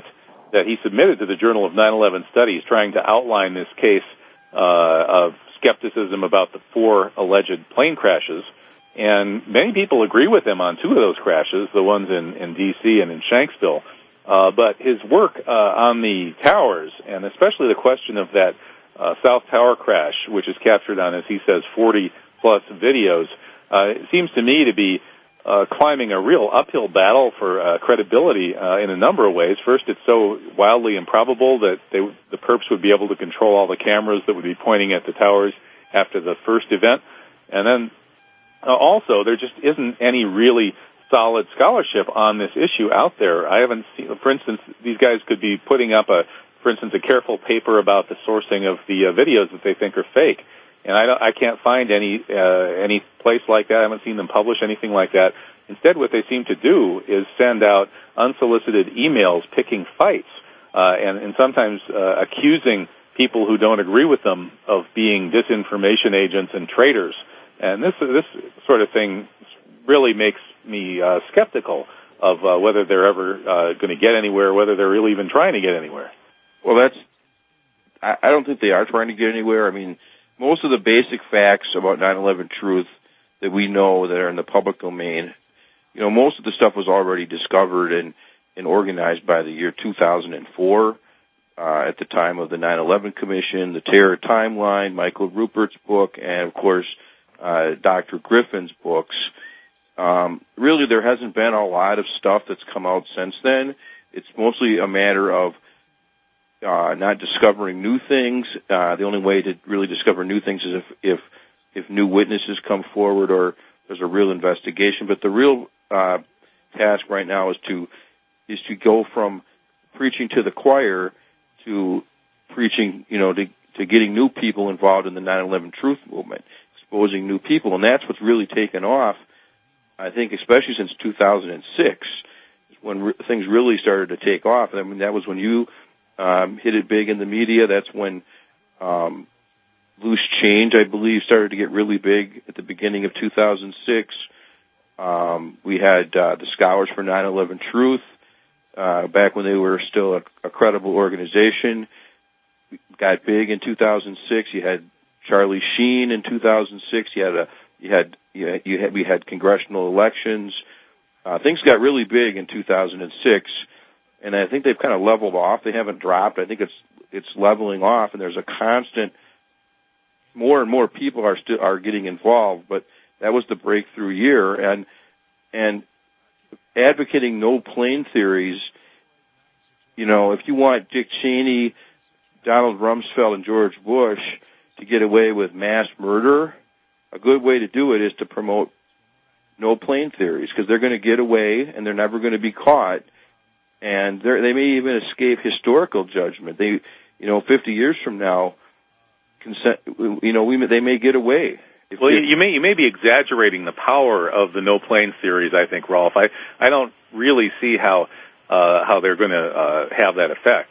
that he submitted to the Journal of nine eleven Studies trying to outline this case uh, of skepticism about the four alleged plane crashes. And many people agree with him on two of those crashes, the ones in, in D C and in Shanksville. Uh, but his work uh, on the towers, and especially the question of that uh, South Tower crash, which is captured on, as he says, forty-plus videos, uh, it seems to me to be uh, climbing a real uphill battle for uh, credibility uh, in a number of ways. First, it's so wildly improbable that they, the perps would be able to control all the cameras that would be pointing at the towers after the first event. And then uh, also, there just isn't any really solid scholarship on this issue out there. I haven't seen, for instance, these guys could be putting up a, for instance, a careful paper about the sourcing of the uh, videos that they think are fake. And I, don't, I can't find any uh, any place like that. I haven't seen them publish anything like that. Instead, what they seem to do is send out unsolicited emails picking fights uh, and, and sometimes uh, accusing people who don't agree with them of being disinformation agents and traitors. And this this sort of thing really makes me uh, skeptical of uh, whether they're ever uh, going to get anywhere, whether they're really even trying to get anywhere. Well, that's I, I don't think they are trying to get anywhere. I mean, most of the basic facts about nine eleven truth that we know that are in the public domain, you know, most of the stuff was already discovered and, and organized by the year two thousand four uh, at the time of the nine eleven Commission, the Terror Timeline, Michael Rupert's book, and, of course, uh, Doctor Griffin's books. Um, really, there hasn't been a lot of stuff that's come out since then. It's mostly a matter of Uh, not discovering new things. Uh, the only way to really discover new things is if, if, if new witnesses come forward or there's a real investigation. But the real, uh, task right now is to, is to go from preaching to the choir to preaching, you know, to, to getting new people involved in the nine eleven truth movement, exposing new people. And that's what's really taken off, I think, especially since two thousand six, when re- things really started to take off. I mean, that was when you, Um, hit it big in the media. That's when um, Loose Change, I believe, started to get really big at the beginning of two thousand six. Um, we had uh, the Scholars for nine eleven Truth uh, back when they were still a, a credible organization. Got big in two thousand six. You had Charlie Sheen in two thousand six. You had a you had you had, you had we had congressional elections. Uh, things got really big in two thousand six. And I think they've kind of leveled off. They haven't dropped. I think it's it's leveling off, and there's a constant. More and more people are still are getting involved, but that was the breakthrough year, and and advocating no plane theories. You know, if you want Dick Cheney, Donald Rumsfeld, and George Bush to get away with mass murder, a good way to do it is to promote no plane theories, because they're going to get away and they're never going to be caught. And they may even escape historical judgment. They, you know, fifty years from now, consent, you know, we may, they may get away. If well, they, you may you may be exaggerating the power of the no plane theories. I think, Rolf. I I don't really see how uh, how they're going to uh, have that effect.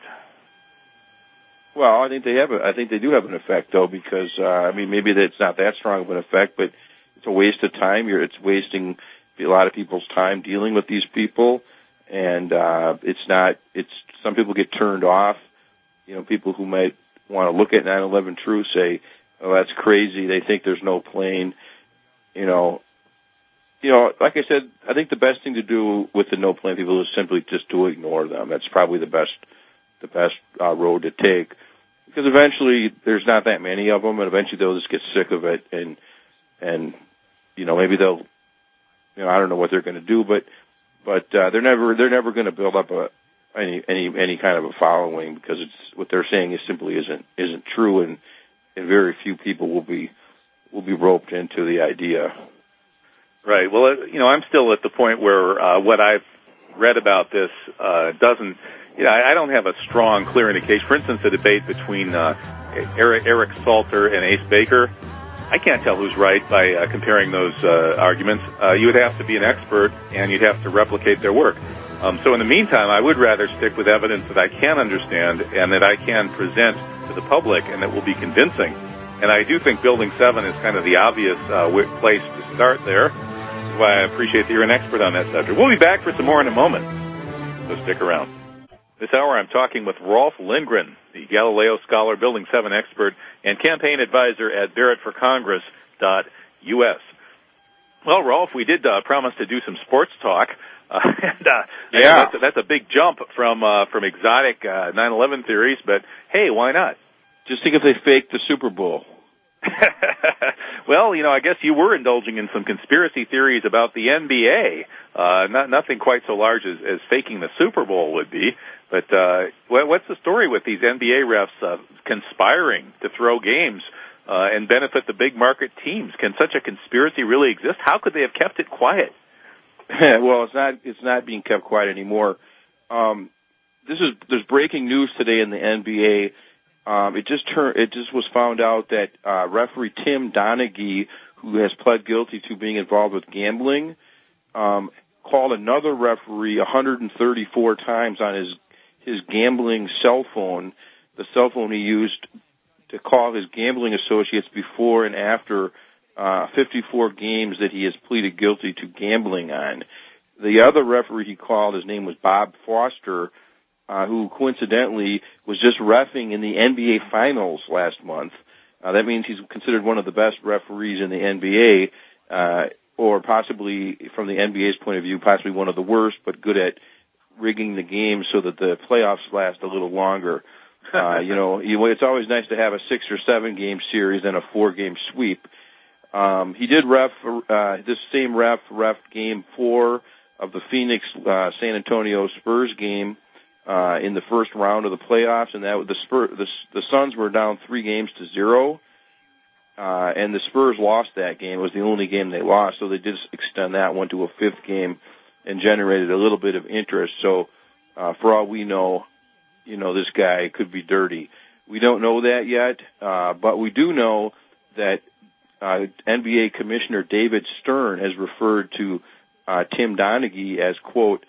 Well, I think they have. A, I think they do have an effect, though, because uh, I mean, maybe it's not that strong of an effect, but it's a waste of time. You're, it's wasting a lot of people's time dealing with these people. And, uh, it's not, it's, some people get turned off. You know, people who might want to look at nine eleven Truth say, oh, that's crazy. They think there's no plane. You know, you know, like I said, I think the best thing to do with the no plane people is simply just to ignore them. That's probably the best, the best, uh, road to take. Because eventually there's not that many of them, and eventually they'll just get sick of it, and, and, you know, maybe they'll, you know, I don't know what they're going to do, but, But uh, they're never they're never going to build up a any any any kind of a following, because it's what they're saying is simply isn't isn't true, and, and very few people will be will be roped into the idea. Right. Well, you know, I'm still at the point where uh, what I've read about this uh, doesn't. You know, I, I don't have a strong, clear indication. For instance, the debate between uh, Eric, Eric Salter and Ace Baker. I can't tell who's right by uh, comparing those uh, arguments. Uh, you would have to be an expert, and you'd have to replicate their work. Um, so in the meantime, I would rather stick with evidence that I can understand and that I can present to the public and that will be convincing. And I do think Building seven is kind of the obvious uh, place to start there. That's why I appreciate that you're an expert on that subject. We'll be back for some more in a moment, so stick around. This hour I'm talking with Rolf Lindgren, the Galileo Scholar, Building seven expert, and campaign advisor at Barrett for Congress dot U S. Well, Rolf, we did uh, promise to do some sports talk. Uh, and, uh, yeah. that's, a, that's a big jump from uh, from exotic uh, nine eleven theories, but hey, why not? Just think if they faked the Super Bowl. Well, you know, I guess you were indulging in some conspiracy theories about the N B A. Uh, not, nothing quite so large as, as faking the Super Bowl would be. But uh, what's the story with these N B A refs uh, conspiring to throw games uh, and benefit the big market teams? Can such a conspiracy really exist? How could they have kept it quiet? Well, it's not. It's not being kept quiet anymore. Um, this is there's breaking news today in the N B A. Um, it just turned. It just was found out that uh, referee Tim Donaghy, who has pled guilty to being involved with gambling, um, called another referee one hundred thirty-four times on his his gambling cell phone, the cell phone he used to call his gambling associates before and after uh, fifty-four games that he has pleaded guilty to gambling on. The other referee he called, his name was Bob Foster, Uh, who coincidentally was just reffing in the N B A Finals last month. Uh, that means he's considered one of the best referees in the N B A, uh, or possibly, from the N B A's point of view, possibly one of the worst, but good at rigging the game so that the playoffs last a little longer. Uh, you know, you, it's always nice to have a six or seven game series than a four game sweep. Um, he did ref, uh, this same ref, ref game four of the Phoenix, uh, San Antonio Spurs game. Uh, in the first round of the playoffs, and that the Spurs, the, the Suns were down three games to zero, uh, and the Spurs lost that game. It was the only game they lost, so they did extend that one to a fifth game and generated a little bit of interest. So, uh, for all we know, you know, this guy could be dirty. We don't know that yet, uh, but we do know that uh, N B A Commissioner David Stern has referred to uh, Tim Donaghy as, quote,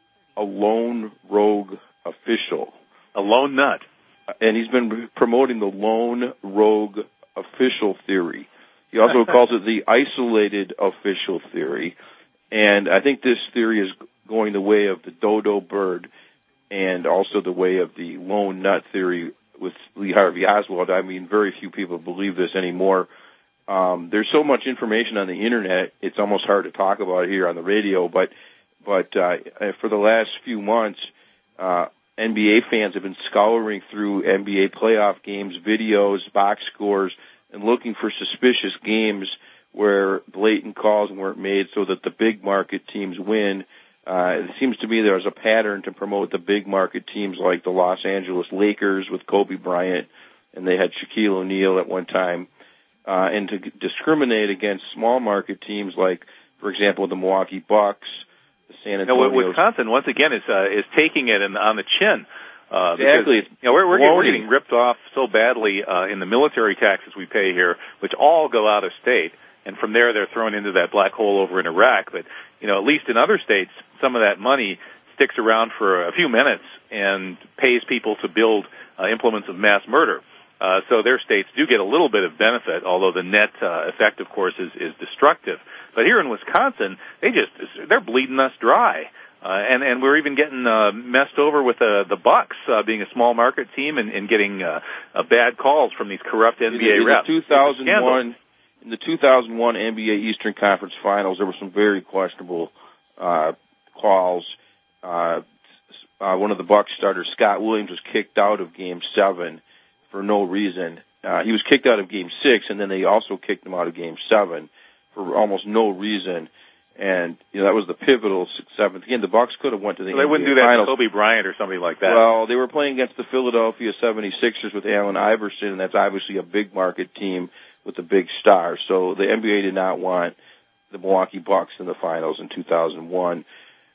a lone rogue official. A lone nut. And he's been promoting the lone rogue official theory. He also calls it the isolated official theory. And I think this theory is going the way of the dodo bird and also the way of the lone nut theory with Lee Harvey Oswald. I mean, very few people believe this anymore. Um, there's so much information on the Internet, it's almost hard to talk about here on the radio, but But uh, for the last few months, uh, N B A fans have been scouring through N B A playoff games, videos, box scores, and looking for suspicious games where blatant calls weren't made so that the big market teams win. Uh, it seems to me there's a pattern to promote the big market teams like the Los Angeles Lakers with Kobe Bryant, and they had Shaquille O'Neal at one time, uh, and to discriminate against small market teams like, for example, the Milwaukee Bucks, San Antonio. Now, Wisconsin, once again, is uh, is taking it in, on the chin. Uh, exactly. Because, you know, we're, we're, getting, we're getting ripped off so badly uh, in the military taxes we pay here, which all go out of state. And from there, they're thrown into that black hole over in Iraq. But, you know, at least in other states, some of that money sticks around for a few minutes and pays people to build uh, implements of mass murder. Uh, so their states do get a little bit of benefit, although the net uh, effect, of course, is, is destructive. But here in Wisconsin, they just, they're bleeding us dry. Uh, and, and we're even getting uh, messed over with uh, the Bucks uh, being a small market team and, and getting uh, uh, bad calls from these corrupt N B A in refs. The two thousand one, in the two thousand one N B A Eastern Conference Finals, there were some very questionable uh, calls. Uh, uh, one of the Bucks starters, Scott Williams, was kicked out of Game Seven for no reason. Uh, he was kicked out of Game Six, and then they also kicked him out of Game Seven for almost no reason. And, you know, that was the pivotal seventh game. The Bucks could have went to the so they N B A wouldn't do that Finals. to Kobe Bryant or somebody like that. Well, they were playing against the Philadelphia seventy-sixers with Allen Iverson, and that's obviously a big market team with a big star. So the N B A did not want the Milwaukee Bucks in the finals in two thousand one.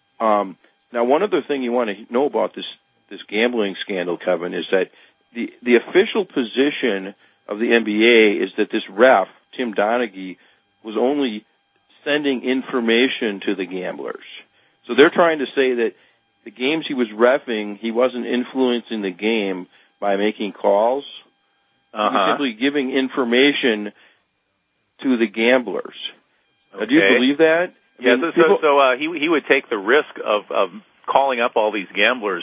Um, now, one other thing you want to know about this, this gambling scandal, Kevin, is that the, the official position of the N B A is that this ref, Tim Donaghy, was only sending information to the gamblers. So they're trying to say that the games he was reffing, he wasn't influencing the game by making calls. Uh-huh. He was simply giving information to the gamblers. Okay. Now, do you believe that? I Yeah, mean, so, people, so uh, he he would take the risk of, of calling up all these gamblers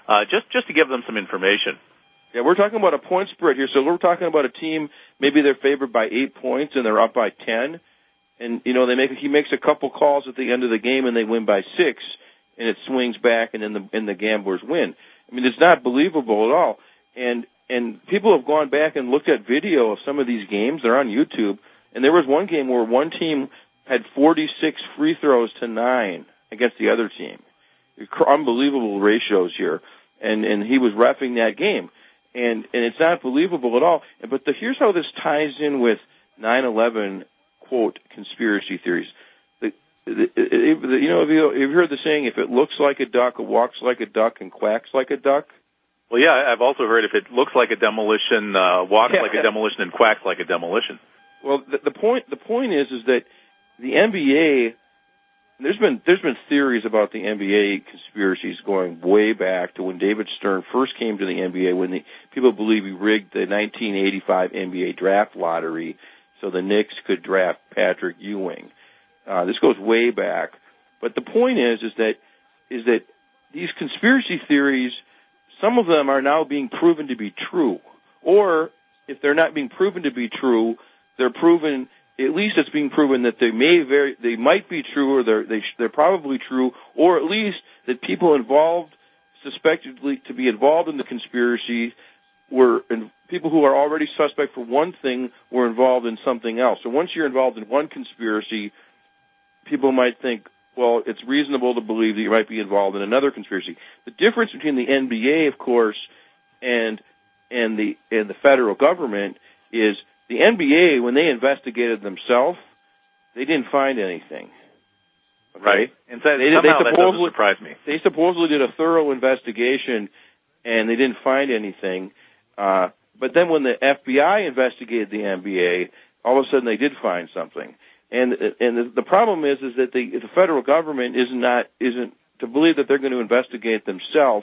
uh, just just to give them some information. Yeah, we're talking about a point spread here. So we're talking about a team, maybe they're favored by eight points and they're up by ten. And, you know, they make, he makes a couple calls at the end of the game and they win by six, and it swings back and then the, and the gamblers win. I mean, it's not believable at all. And, and people have gone back and looked at video of some of these games. They're on YouTube. And there was one game where one team had forty-six free throws to nine against the other team. Unbelievable ratios here. And, and he was reffing that game. And, and it's not believable at all. But the, here's how this ties in with nine eleven, quote, conspiracy theories. The, the, the, you know, have you, have you heard the saying, if it looks like a duck, it walks like a duck, and quacks like a duck? Well, yeah, I've also heard if it looks like a demolition, uh, walks yeah. like a demolition, and quacks like a demolition. Well, the, the point, the point is, is that the N B A, there's been, there's been theories about the N B A conspiracies going way back to when David Stern first came to the N B A, when the, people believe he rigged the nineteen eighty-five N B A draft lottery so the Knicks could draft Patrick Ewing. Uh, this goes way back. But the point is, is that, is that these conspiracy theories, some of them are now being proven to be true. Or, if they're not being proven to be true, they're proven, at least it's being proven that they may very, they might be true, or they're, they, they're probably true, or at least that people involved, suspected to be involved in the conspiracy, were, in, people who are already suspect for one thing were involved in something else. So once you're involved in one conspiracy, people might think, well, it's reasonable to believe that you might be involved in another conspiracy. The difference between the N B A, of course, and, and the, and the federal government is, the N B A, when they investigated themselves, they didn't find anything. Okay? Right. And so they, somehow they that doesn't surprise me. They supposedly did a thorough investigation, and they didn't find anything. Uh, but then when the F B I investigated the N B A, all of a sudden they did find something. And and the, the problem is is that the, the federal government is not isn't to believe that they're going to investigate themselves.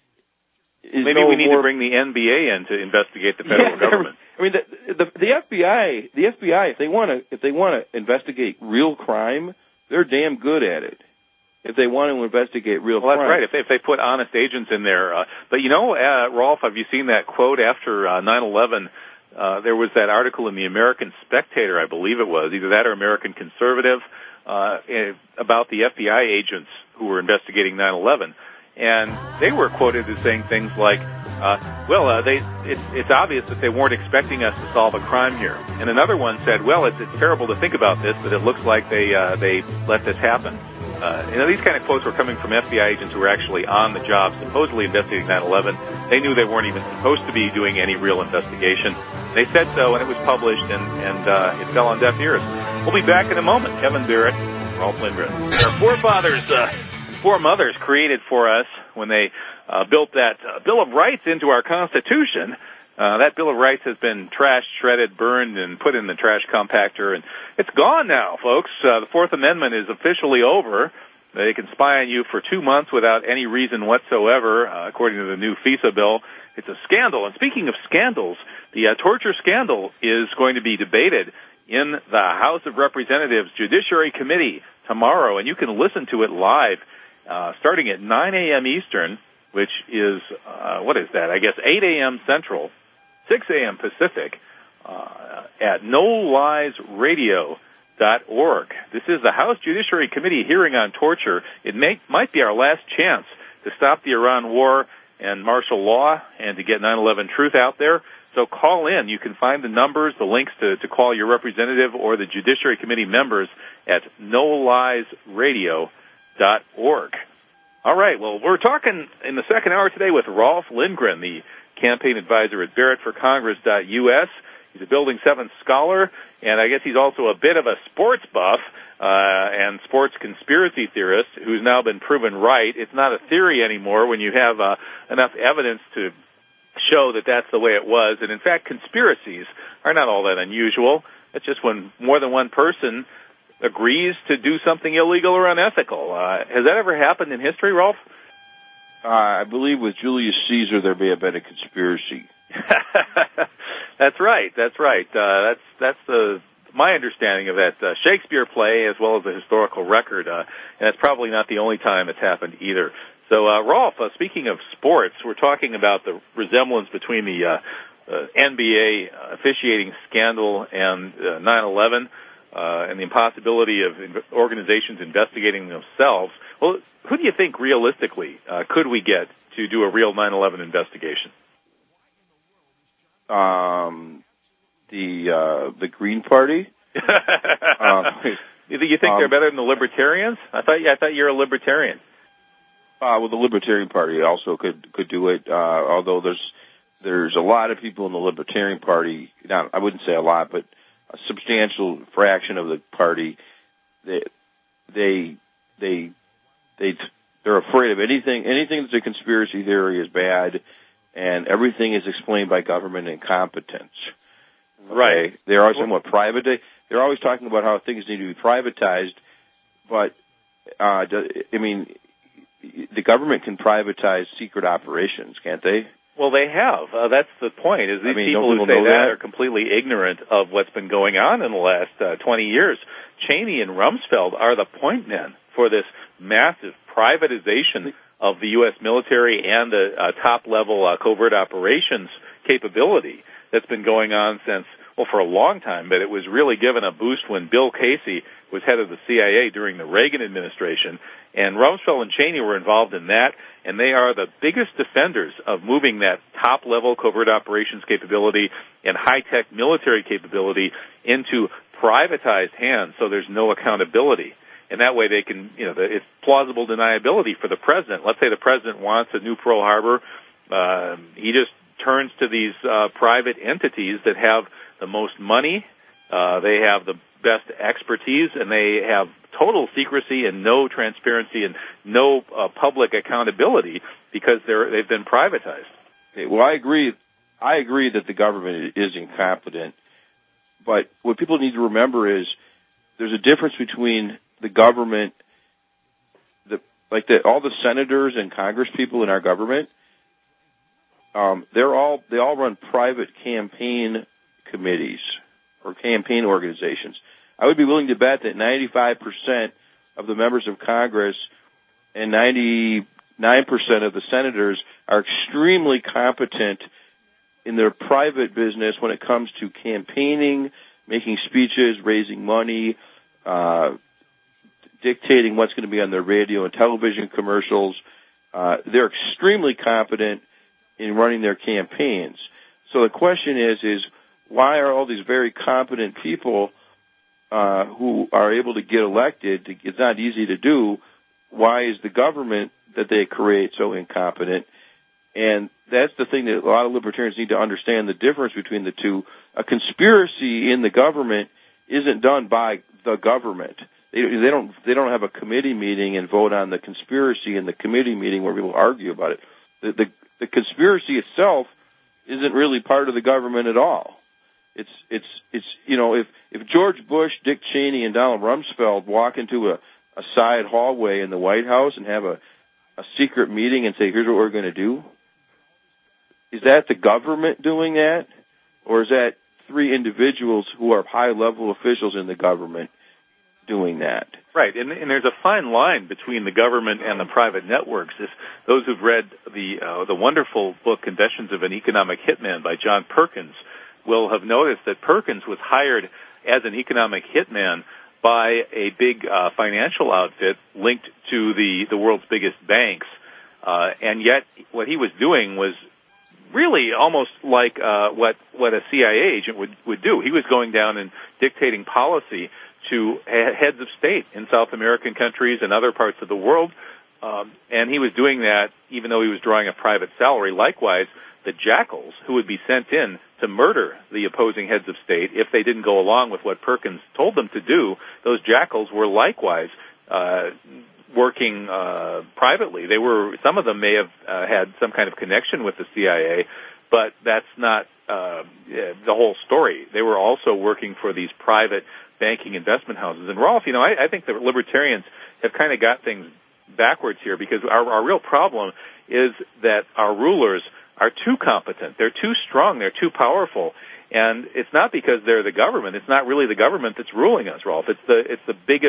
Maybe no we need more, to bring the N B A in to investigate the federal yeah, government. I mean, the, the the F B I, the F B I, if they want to, if they want to investigate real crime, they're damn good at it. If they want to investigate real well, crime, that's right. If they, if they put honest agents in there, uh, but you know, uh, Rolf, have you seen that quote after uh, nine eleven? Uh, there was that article in the American Spectator, I believe it was, either that or American Conservative, uh, about the F B I agents who were investigating nine eleven. And they were quoted as saying things like, uh, well, uh, they, it, it's obvious that they weren't expecting us to solve a crime here. And another one said, well, it's, it's terrible to think about this, but it looks like they, uh, they let this happen. Uh, you know, these kind of quotes were coming from F B I agents who were actually on the job, supposedly investigating nine eleven. They knew they weren't even supposed to be doing any real investigation. They said so, and it was published, and, and uh, it fell on deaf ears. We'll be back in a moment. Kevin Barrett, Rolf Lindgren. Our forefathers, uh, foremothers created for us when they uh, built that uh, Bill of Rights into our Constitution. Uh, that Bill of Rights has been trashed, shredded, burned, and put in the trash compactor, and it's gone now, folks. Uh, the Fourth Amendment is officially over. They can spy on you for two months without any reason whatsoever, uh, according to the new FISA bill. It's a scandal. And speaking of scandals, the uh, torture scandal is going to be debated in the House of Representatives Judiciary Committee tomorrow, and you can listen to it live uh, starting at nine a.m. Eastern, which is, uh, what is that? I guess eight a.m. Central, six a.m. Pacific, uh, at no lies radio dot org. This is the House Judiciary Committee hearing on torture. It may, might be our last chance to stop the Iran war and martial law and to get nine eleven truth out there. So call in. You can find the numbers, the links to, to call your representative or the Judiciary Committee members at no lies radio dot org. All right, well, we're talking in the second hour today with Rolf Lindgren, the campaign advisor at Barrett for Congress dot U S. He's a Building seven scholar, and I guess he's also a bit of a sports buff uh, and sports conspiracy theorist who's now been proven right. It's not a theory anymore when you have uh, enough evidence to show that that's the way it was. And, in fact, conspiracies are not all that unusual. It's just when more than one person agrees to do something illegal or unethical. Uh, has that ever happened in history, Rolf? Uh, I believe with Julius Caesar there may have been a conspiracy. That's right. That's right. Uh, that's that's the my understanding of that uh, Shakespeare play as well as the historical record, uh, and that's probably not the only time it's happened either. So, uh, Rolf, uh, speaking of sports, we're talking about the resemblance between the uh, uh, N B A officiating scandal and uh, nine eleven uh, and the impossibility of in- organizations investigating themselves. Well, who do you think realistically uh, could we get to do a real nine eleven investigation? Um, the uh, the Green Party. um, you think, you think um, they're better than the Libertarians? I thought I thought you're a Libertarian. Uh, well, the Libertarian Party also could could do it. Uh, although there's there's a lot of people in the Libertarian Party. Not, I wouldn't say a lot, but a substantial fraction of the party. They they they they they're afraid of anything. Anything that's a conspiracy theory is bad, and everything is explained by government incompetence. Okay? Right. They're always talking about private. They're always talking about how things need to be privatized, but uh, I mean. The government can privatize secret operations, can't they? Well, they have. Uh, that's the point, is these I mean, people who people say that, that are completely ignorant of what's been going on in the last uh, twenty years. Cheney and Rumsfeld are the point men for this massive privatization of the U S military and the uh, top-level uh, covert operations capability that's been going on since, well, for a long time, but it was really given a boost when Bill Casey was head of the C I A during the Reagan administration, and Rumsfeld and Cheney were involved in that, and they are the biggest defenders of moving that top-level covert operations capability and high-tech military capability into privatized hands so there's no accountability. And that way they can, you know, it's plausible deniability for the president. Let's say the president wants a new Pearl Harbor. Uh, he just turns to these uh, private entities that have the most money, uh, they have the best expertise, and they have total secrecy and no transparency and no uh, public accountability because they're they've been privatized. Okay, well, I agree. I agree that the government is incompetent, but what people need to remember is there's a difference between the government, the like the, all the senators and Congress people in our government. Um, they're all they all run private campaign committees or campaign organizations. I would be willing to bet that ninety-five percent of the members of Congress and ninety-nine percent of the senators are extremely competent in their private business when it comes to campaigning, making speeches, raising money, uh, dictating what's going to be on their radio and television commercials. Uh, they're extremely competent in running their campaigns. So the question is, is why are all these very competent people uh, who are able to get elected, to, it's not easy to do, why is the government that they create so incompetent? And that's the thing that a lot of libertarians need to understand, the difference between the two. A conspiracy in the government isn't done by the government. They, they don't they don't have a committee meeting and vote on the conspiracy in the committee meeting where people argue about it. The, the, the conspiracy itself isn't really part of the government at all. It's it's it's you know if if George Bush, Dick Cheney, and Donald Rumsfeld walk into a, a side hallway in the White House and have a, a secret meeting and say, here's what we're going to do, is that the government doing that, or is that three individuals who are high-level officials in the government doing that? Right, and, and there's a fine line between the government and the private networks. If those who've read the uh, the wonderful book Confessions of an Economic Hitman by John Perkins will have noticed that Perkins was hired as an economic hitman by a big uh, financial outfit linked to the, the world's biggest banks, uh, and yet what he was doing was really almost like uh, what what a C I A agent would, would do. He was going down and dictating policy to heads of state in South American countries and other parts of the world, um, and he was doing that even though he was drawing a private salary. Likewise, the jackals who would be sent in to murder the opposing heads of state if they didn't go along with what Perkins told them to do, those jackals were likewise uh, working uh, privately. They were, some of them may have uh, had some kind of connection with the C I A, but that's not uh, the whole story. They were also working for these private banking investment houses. And Rolf, you know, I, I think the libertarians have kind of got things backwards here, because our, our real problem is that our rulers are too competent. They're too strong. They're too powerful. And it's not because they're the government. It's not really the government that's ruling us, Rolf. It's the it's the biggest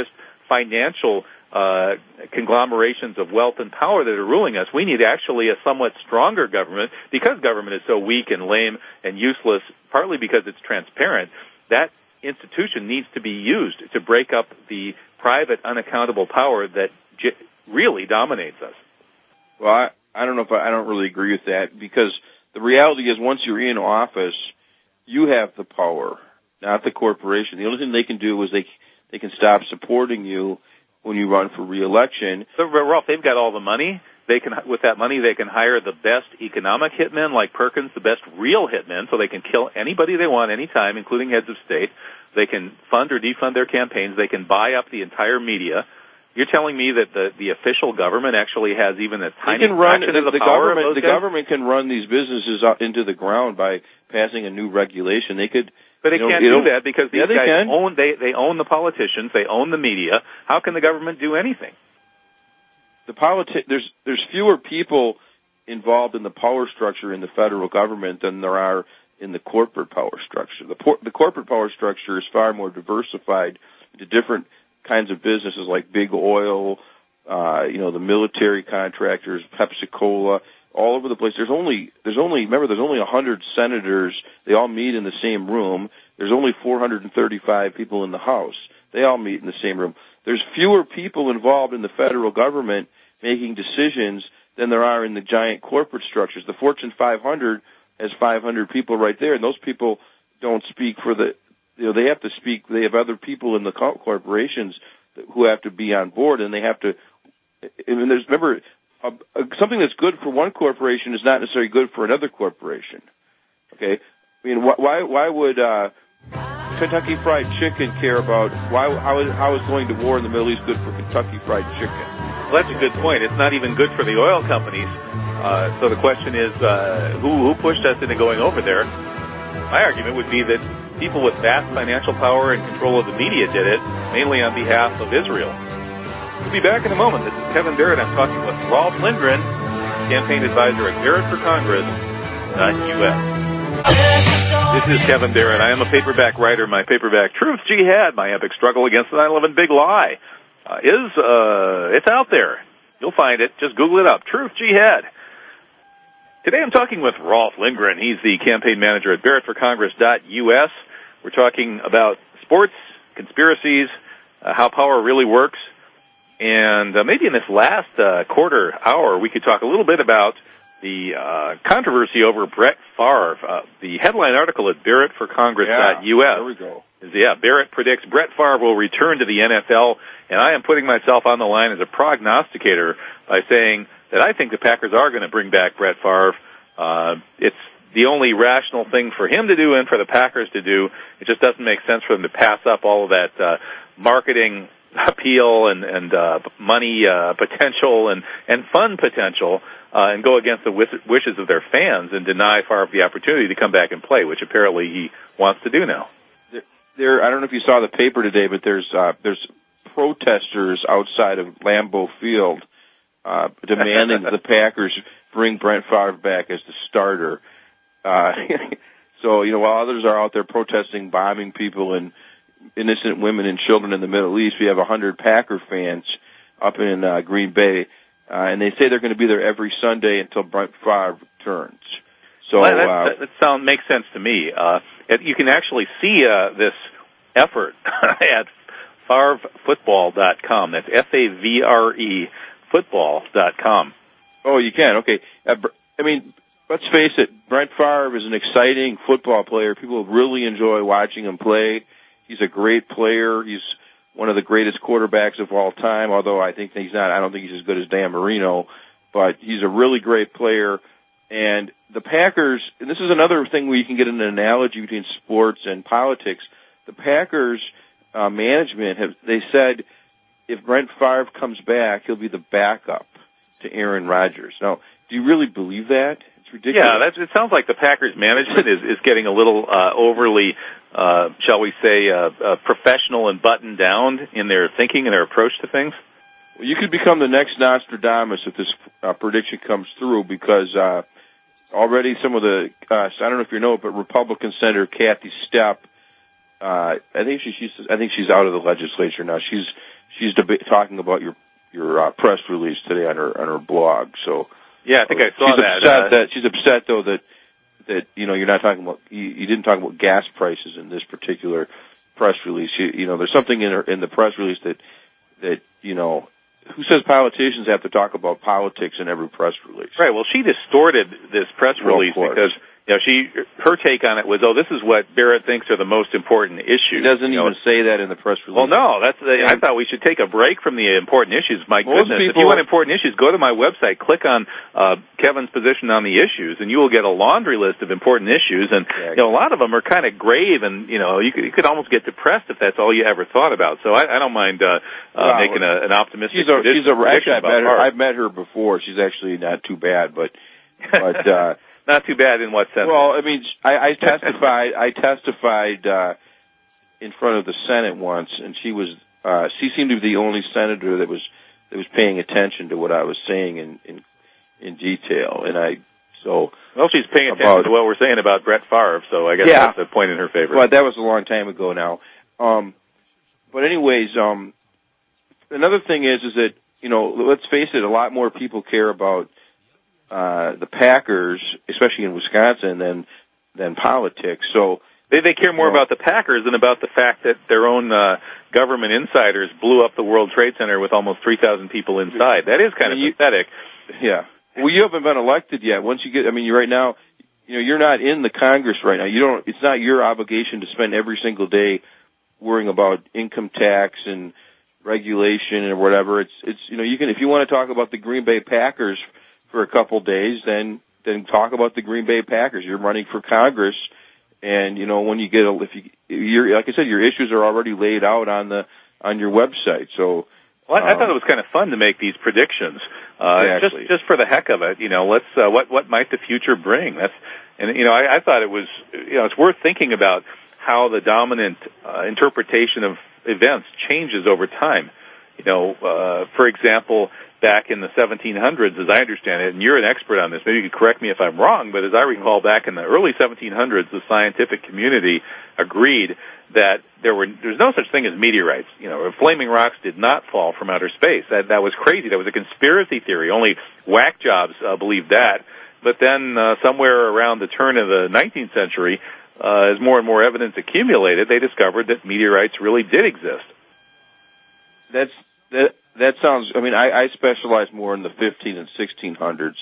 financial uh, conglomerations of wealth and power that are ruling us. We need actually a somewhat stronger government because government is so weak and lame and useless, partly because it's transparent. That institution needs to be used to break up the private, unaccountable power that j- really dominates us. Well, I, I don't know if I, I don't really agree with that, because the reality is once you're in office, you have the power, not the corporation. The only thing they can do is they they can stop supporting you when you run for re-election. So, Ralph, they've got all the money. They can, with that money, they can hire the best economic hitmen like Perkins, the best real hitmen, so they can kill anybody they want anytime, including heads of state. They can fund or defund their campaigns. They can buy up the entire media. You're telling me that the, the official government actually has even a tiny they can run, fraction of the, the power government, of those The guys? government can run these businesses up into the ground by passing a new regulation. They could... But they you know, can't do that because these yeah, they guys can. own they, they own the politicians, they own the media. How can the government do anything? The politi- there's there's fewer people involved in the power structure in the federal government than there are in the corporate power structure. The por- the corporate power structure is far more diversified into different kinds of businesses like big oil, uh, you know, the military contractors, Pepsi-Cola, all over the place. There's only, there's only, remember, there's only one hundred senators. They all meet in the same room. There's only four hundred thirty-five people in the House. They all meet in the same room. There's fewer people involved in the federal government making decisions than there are in the giant corporate structures. The Fortune five hundred has five hundred people right there, and those people don't speak for the, you know, they have to speak, they have other people in the corporations who have to be on board, and they have to, and there's, remember, Uh, uh, something that's good for one corporation is not necessarily good for another corporation. Okay, I mean, wh- why why would uh, Kentucky Fried Chicken care about why how is how is going to war in the Middle East good for Kentucky Fried Chicken? Well, that's a good point. It's not even good for the oil companies. Uh, so the question is, uh, who who pushed us into going over there? My argument would be that people with vast financial power and control of the media did it, mainly on behalf of Israel. We'll be back in a moment. This is Kevin Barrett. I'm talking with Rolf Lindgren, campaign advisor at Barrett for Congress dot U S. This is Kevin Barrett. I am a paperback writer. My paperback, Truth Jihad, my epic struggle against the nine eleven big lie, uh, is, uh, it's out there. You'll find it. Just Google it up. Truth Jihad. Today I'm talking with Rolf Lindgren. He's the campaign manager at Barrett for Congress dot U S. We're talking about sports, conspiracies, uh, how power really works. And uh, maybe in this last uh, quarter hour, we could talk a little bit about the uh, controversy over Brett Favre. Uh, the headline article at Barrett for Congress dot U S. Yeah, there we go. Is, yeah, Barrett predicts Brett Favre will return to the N F L, and I am putting myself on the line as a prognosticator by saying that I think the Packers are going to bring back Brett Favre. Uh, it's the only rational thing for him to do and for the Packers to do. It just doesn't make sense for them to pass up all of that uh, marketing appeal and, and uh, money uh, potential and, and fun potential uh, and go against the wish- wishes of their fans and deny Favre the opportunity to come back and play, which apparently he wants to do now. There, there I don't know if you saw the paper today, but there's uh, there's protesters outside of Lambeau Field uh, demanding that the Packers bring Brett Favre back as the starter. Uh, so, you know, while others are out there protesting, bombing people and innocent women and children in the Middle East, we have one hundred Packer fans up in uh, Green Bay, uh, and they say they're going to be there every Sunday until Brett Favre returns. So well, that, uh, that, that sound makes sense to me. Uh, it, you can actually see uh, this effort at Favre Football dot com. That's F A V R E football dot com. Oh, you can. Okay. Uh, I mean, let's face it, Brett Favre is an exciting football player. People really enjoy watching him play. He's a great player. He's one of the greatest quarterbacks of all time, although I think he's not, I don't think he's as good as Dan Marino, but he's a really great player. And the Packers, and this is another thing where you can get an analogy between sports and politics. The Packers uh, management have, they said if Brett Favre comes back, he'll be the backup to Aaron Rodgers. Now, do you really believe that? It's ridiculous. Yeah, that's, it sounds like the Packers management is, is getting a little uh, overly, uh, shall we say, uh, uh, professional and buttoned down in their thinking and their approach to things. Well, you could become the next Nostradamus if this uh, prediction comes through, because uh, already some of the, uh, I don't know if you know it, but Republican Senator Kathy Stepp, uh, I think she, she's, I think she's out of the legislature now. She's she's deba- talking about your your uh, press release today on her on her blog. So yeah, I think I saw she's that. Upset uh, that. She's upset though that that you know you're not talking about you, you didn't talk about gas prices in this particular press release. You, you know, there's something in her, in the press release that that you know. Who says politicians have to talk about politics in every press release? Right. Well, she distorted this press Well, release because, you know, she, her take on it was, oh, this is what Barrett thinks are the most important issues. She doesn't you know? even say that in the press release. Well, no, that's, the, I thought we should take a break from the important issues. My Most goodness, people, if you want important issues, go to my website, click on, uh, Kevin's position on the issues, and you will get a laundry list of important issues. And, yeah, you know, a lot of them are kind of grave, and, you know, you could, you could almost get depressed if that's all you ever thought about. So I, I don't mind, uh, uh, well, making a, an optimistic she's a, prediction. she's a, actually, I've met, her, her. I've met her before. She's actually not too bad, but, but, uh, not too bad in what sense? Well, I mean, I, I testified, I testified, uh, in front of the Senate once, and she was, uh, she seemed to be the only senator that was, that was paying attention to what I was saying in, in, in detail. And I, so. Well, she's paying attention about, to what we're saying about Brett Favre, so I guess yeah, that's a point in her favor. But that was a long time ago now. Um, but anyways, um, another thing is, is that, you know, let's face it, a lot more people care about, uh, the Packers, especially in Wisconsin, than, than politics. So, They they care more you know, about the Packers than about the fact that their own uh, government insiders blew up the World Trade Center with almost three thousand people inside. That is kind of you, pathetic. Yeah. Well, you haven't been elected yet. Once you get, I mean, you right now, you know, you're not in the Congress right now. You don't. It's not your obligation to spend every single day worrying about income tax and regulation or whatever. It's it's you know, you can if you want to talk about the Green Bay Packers for a couple days, then then talk about the Green Bay Packers. You're running for Congress. And, you know, when you get, a, if you, you're, like I said, your issues are already laid out on the, on your website. So, well, I, um, I thought it was kind of fun to make these predictions, uh, exactly. just, just for the heck of it. You know, let's, uh, what, what might the future bring? That's, and, you know, I, I thought it was, you know, it's worth thinking about how the dominant, uh, interpretation of events changes over time. You know, uh, for example, back in the seventeen hundreds, as I understand it, and you're an expert on this, maybe you could correct me if I'm wrong, but as I recall, back in the early seventeen hundreds, the scientific community agreed that there were there's no such thing as meteorites. You know, flaming rocks did not fall from outer space. That that was crazy. That was a conspiracy theory. Only whack jobs uh, believed that. But then uh, somewhere around the turn of the nineteenth century, uh, as more and more evidence accumulated, they discovered that meteorites really did exist. That's that. That sounds. I mean, I, I specialize more in the fifteen and sixteen hundreds,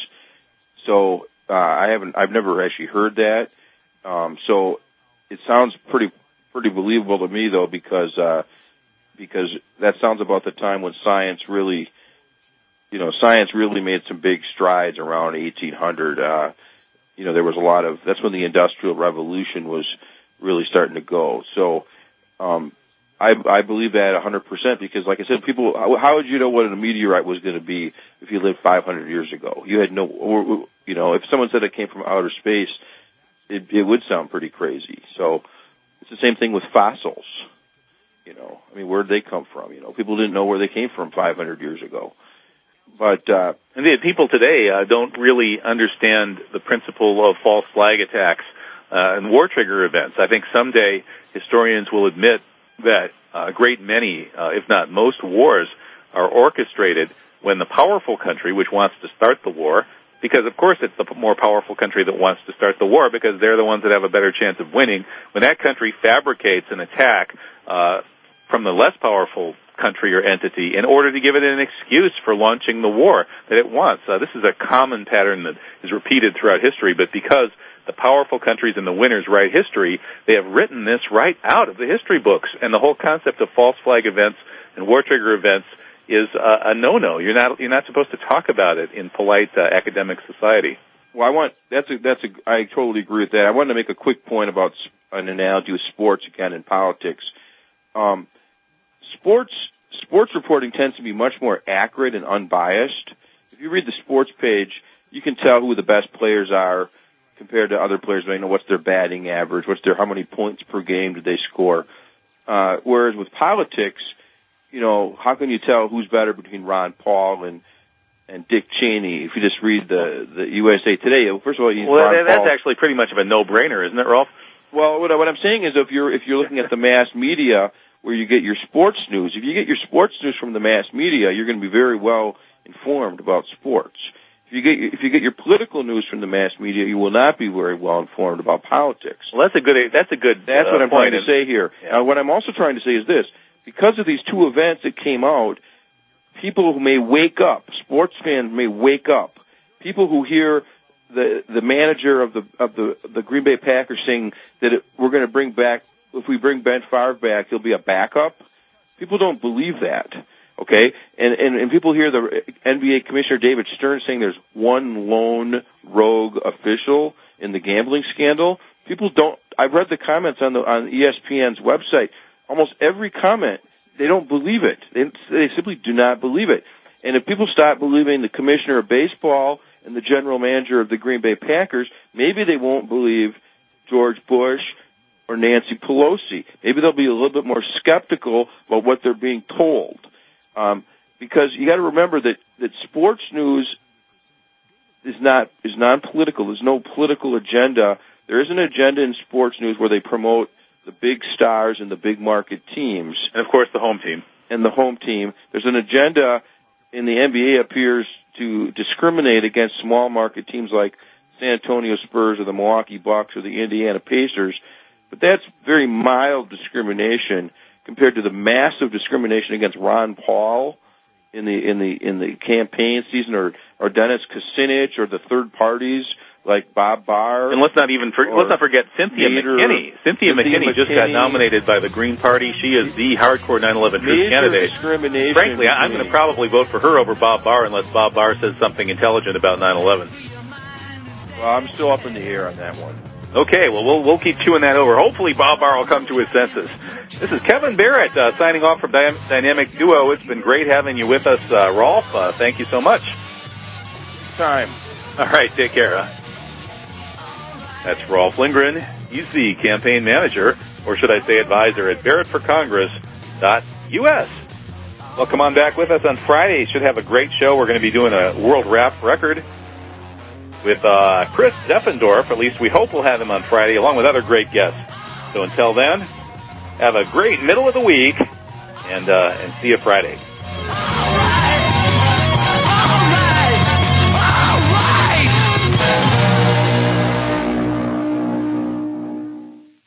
so uh, I haven't. I've never actually heard that. Um, so it sounds pretty pretty believable to me, though, because uh, because that sounds about the time when science really, you know, science really made some big strides around eighteen hundred. Uh, you know, there was a lot of. That's when the Industrial Revolution was really starting to go. So. Um, I, I believe that one hundred percent because, like I said, people, how, how would you know what a meteorite was going to be if you lived five hundred years ago? You had no, or, you know, if someone said it came from outer space, it, it would sound pretty crazy. So it's the same thing with fossils. You know, I mean, where'd they come from? You know, people didn't know where they came from five hundred years ago. But, uh, and the people today uh, don't really understand the principle of false flag attacks uh, and war trigger events. I think someday historians will admit that a great many, uh, if not most, wars are orchestrated when the powerful country, which wants to start the war, because of course it's the more powerful country that wants to start the war because they're the ones that have a better chance of winning, when that country fabricates an attack uh, from the less powerful country or entity in order to give it an excuse for launching the war that it wants. Uh, this is a common pattern that is repeated throughout history, but because the powerful countries and the winners write history, they have written this right out of the history books. And the whole concept of false flag events and war trigger events is a, a no-no. You're not you're not supposed to talk about it in polite uh, academic society. Well, I want that's a that's a I totally agree with that. I wanted to make a quick point about an analogy with sports again in politics. Um, sports sports reporting tends to be much more accurate and unbiased. If you read the sports page, you can tell who the best players are compared to other players. You know, what's their batting average, what's their, how many points per game did they score. Uh, whereas with politics, you know, how can you tell who's better between Ron Paul and, and Dick Cheney if you just read the, the U S A Today? First of all, you well, Ron that's Paul. actually pretty much of a no-brainer, isn't it, Rolf? Well, what, what I'm saying is if you're, if you're looking at the mass media, where you get your sports news. If you get your sports news from the mass media, you're going to be very well informed about sports. If you get if you get your political news from the mass media, you will not be very well informed about politics. Well, that's a good. That's a good. That's uh, what I'm point. trying to say here. Yeah. Now, what I'm also trying to say is this: because of these two events that came out, people who may wake up, sports fans may wake up. People who hear the the manager of the of the the Green Bay Packers saying that it, we're going to bring back, if we bring Ben Favre back, he'll be a backup. People don't believe that. Okay, and, and and people hear the N B A Commissioner David Stern saying there's one lone rogue official in the gambling scandal. People don't. I've read the comments on the on E S P N's website. Almost every comment, they don't believe it. They they simply do not believe it. And if people stop believing the commissioner of baseball and the general manager of the Green Bay Packers, maybe they won't believe George Bush or Nancy Pelosi. Maybe they'll be a little bit more skeptical about what they're being told. Um, because you got to remember that, that sports news is not is non-political. There's no political agenda. There is an agenda in sports news where they promote the big stars and the big market teams, and of course the home team and the home team. There's an agenda in the N B A appears to discriminate against small market teams like San Antonio Spurs or the Milwaukee Bucks or the Indiana Pacers, but that's very mild discrimination compared to the massive discrimination against Ron Paul in the in the in the campaign season, or or Dennis Kucinich, or the third parties like Bob Barr. And let's not even for, let's not forget Cynthia Nader, McKinney. Cynthia, Cynthia McKinney, McKinney just got nominated by the Green Party. She is the hardcore nine eleven truth candidate. Discrimination. Frankly, I'm going to probably vote for her over Bob Barr unless Bob Barr says something intelligent about nine eleven. Well, I'm still up in the air on that one. Okay, well, we'll we'll keep chewing that over. Hopefully Bob Barr will come to his senses. This is Kevin Barrett uh, signing off from Dy- Dynamic Duo. It's been great having you with us, uh, Rolf. Uh, thank you so much. Time. All right, take care. Huh? That's Rolf Lindgren. He's the campaign manager, or should I say advisor, at Barrett for Congress dot U S. Well, come on back with us on Friday. Should have a great show. We're going to be doing a world rap record with uh, Chris Zeffendorf. At least we hope we'll have him on Friday, along with other great guests. So until then, have a great middle of the week, and uh, and see you Friday.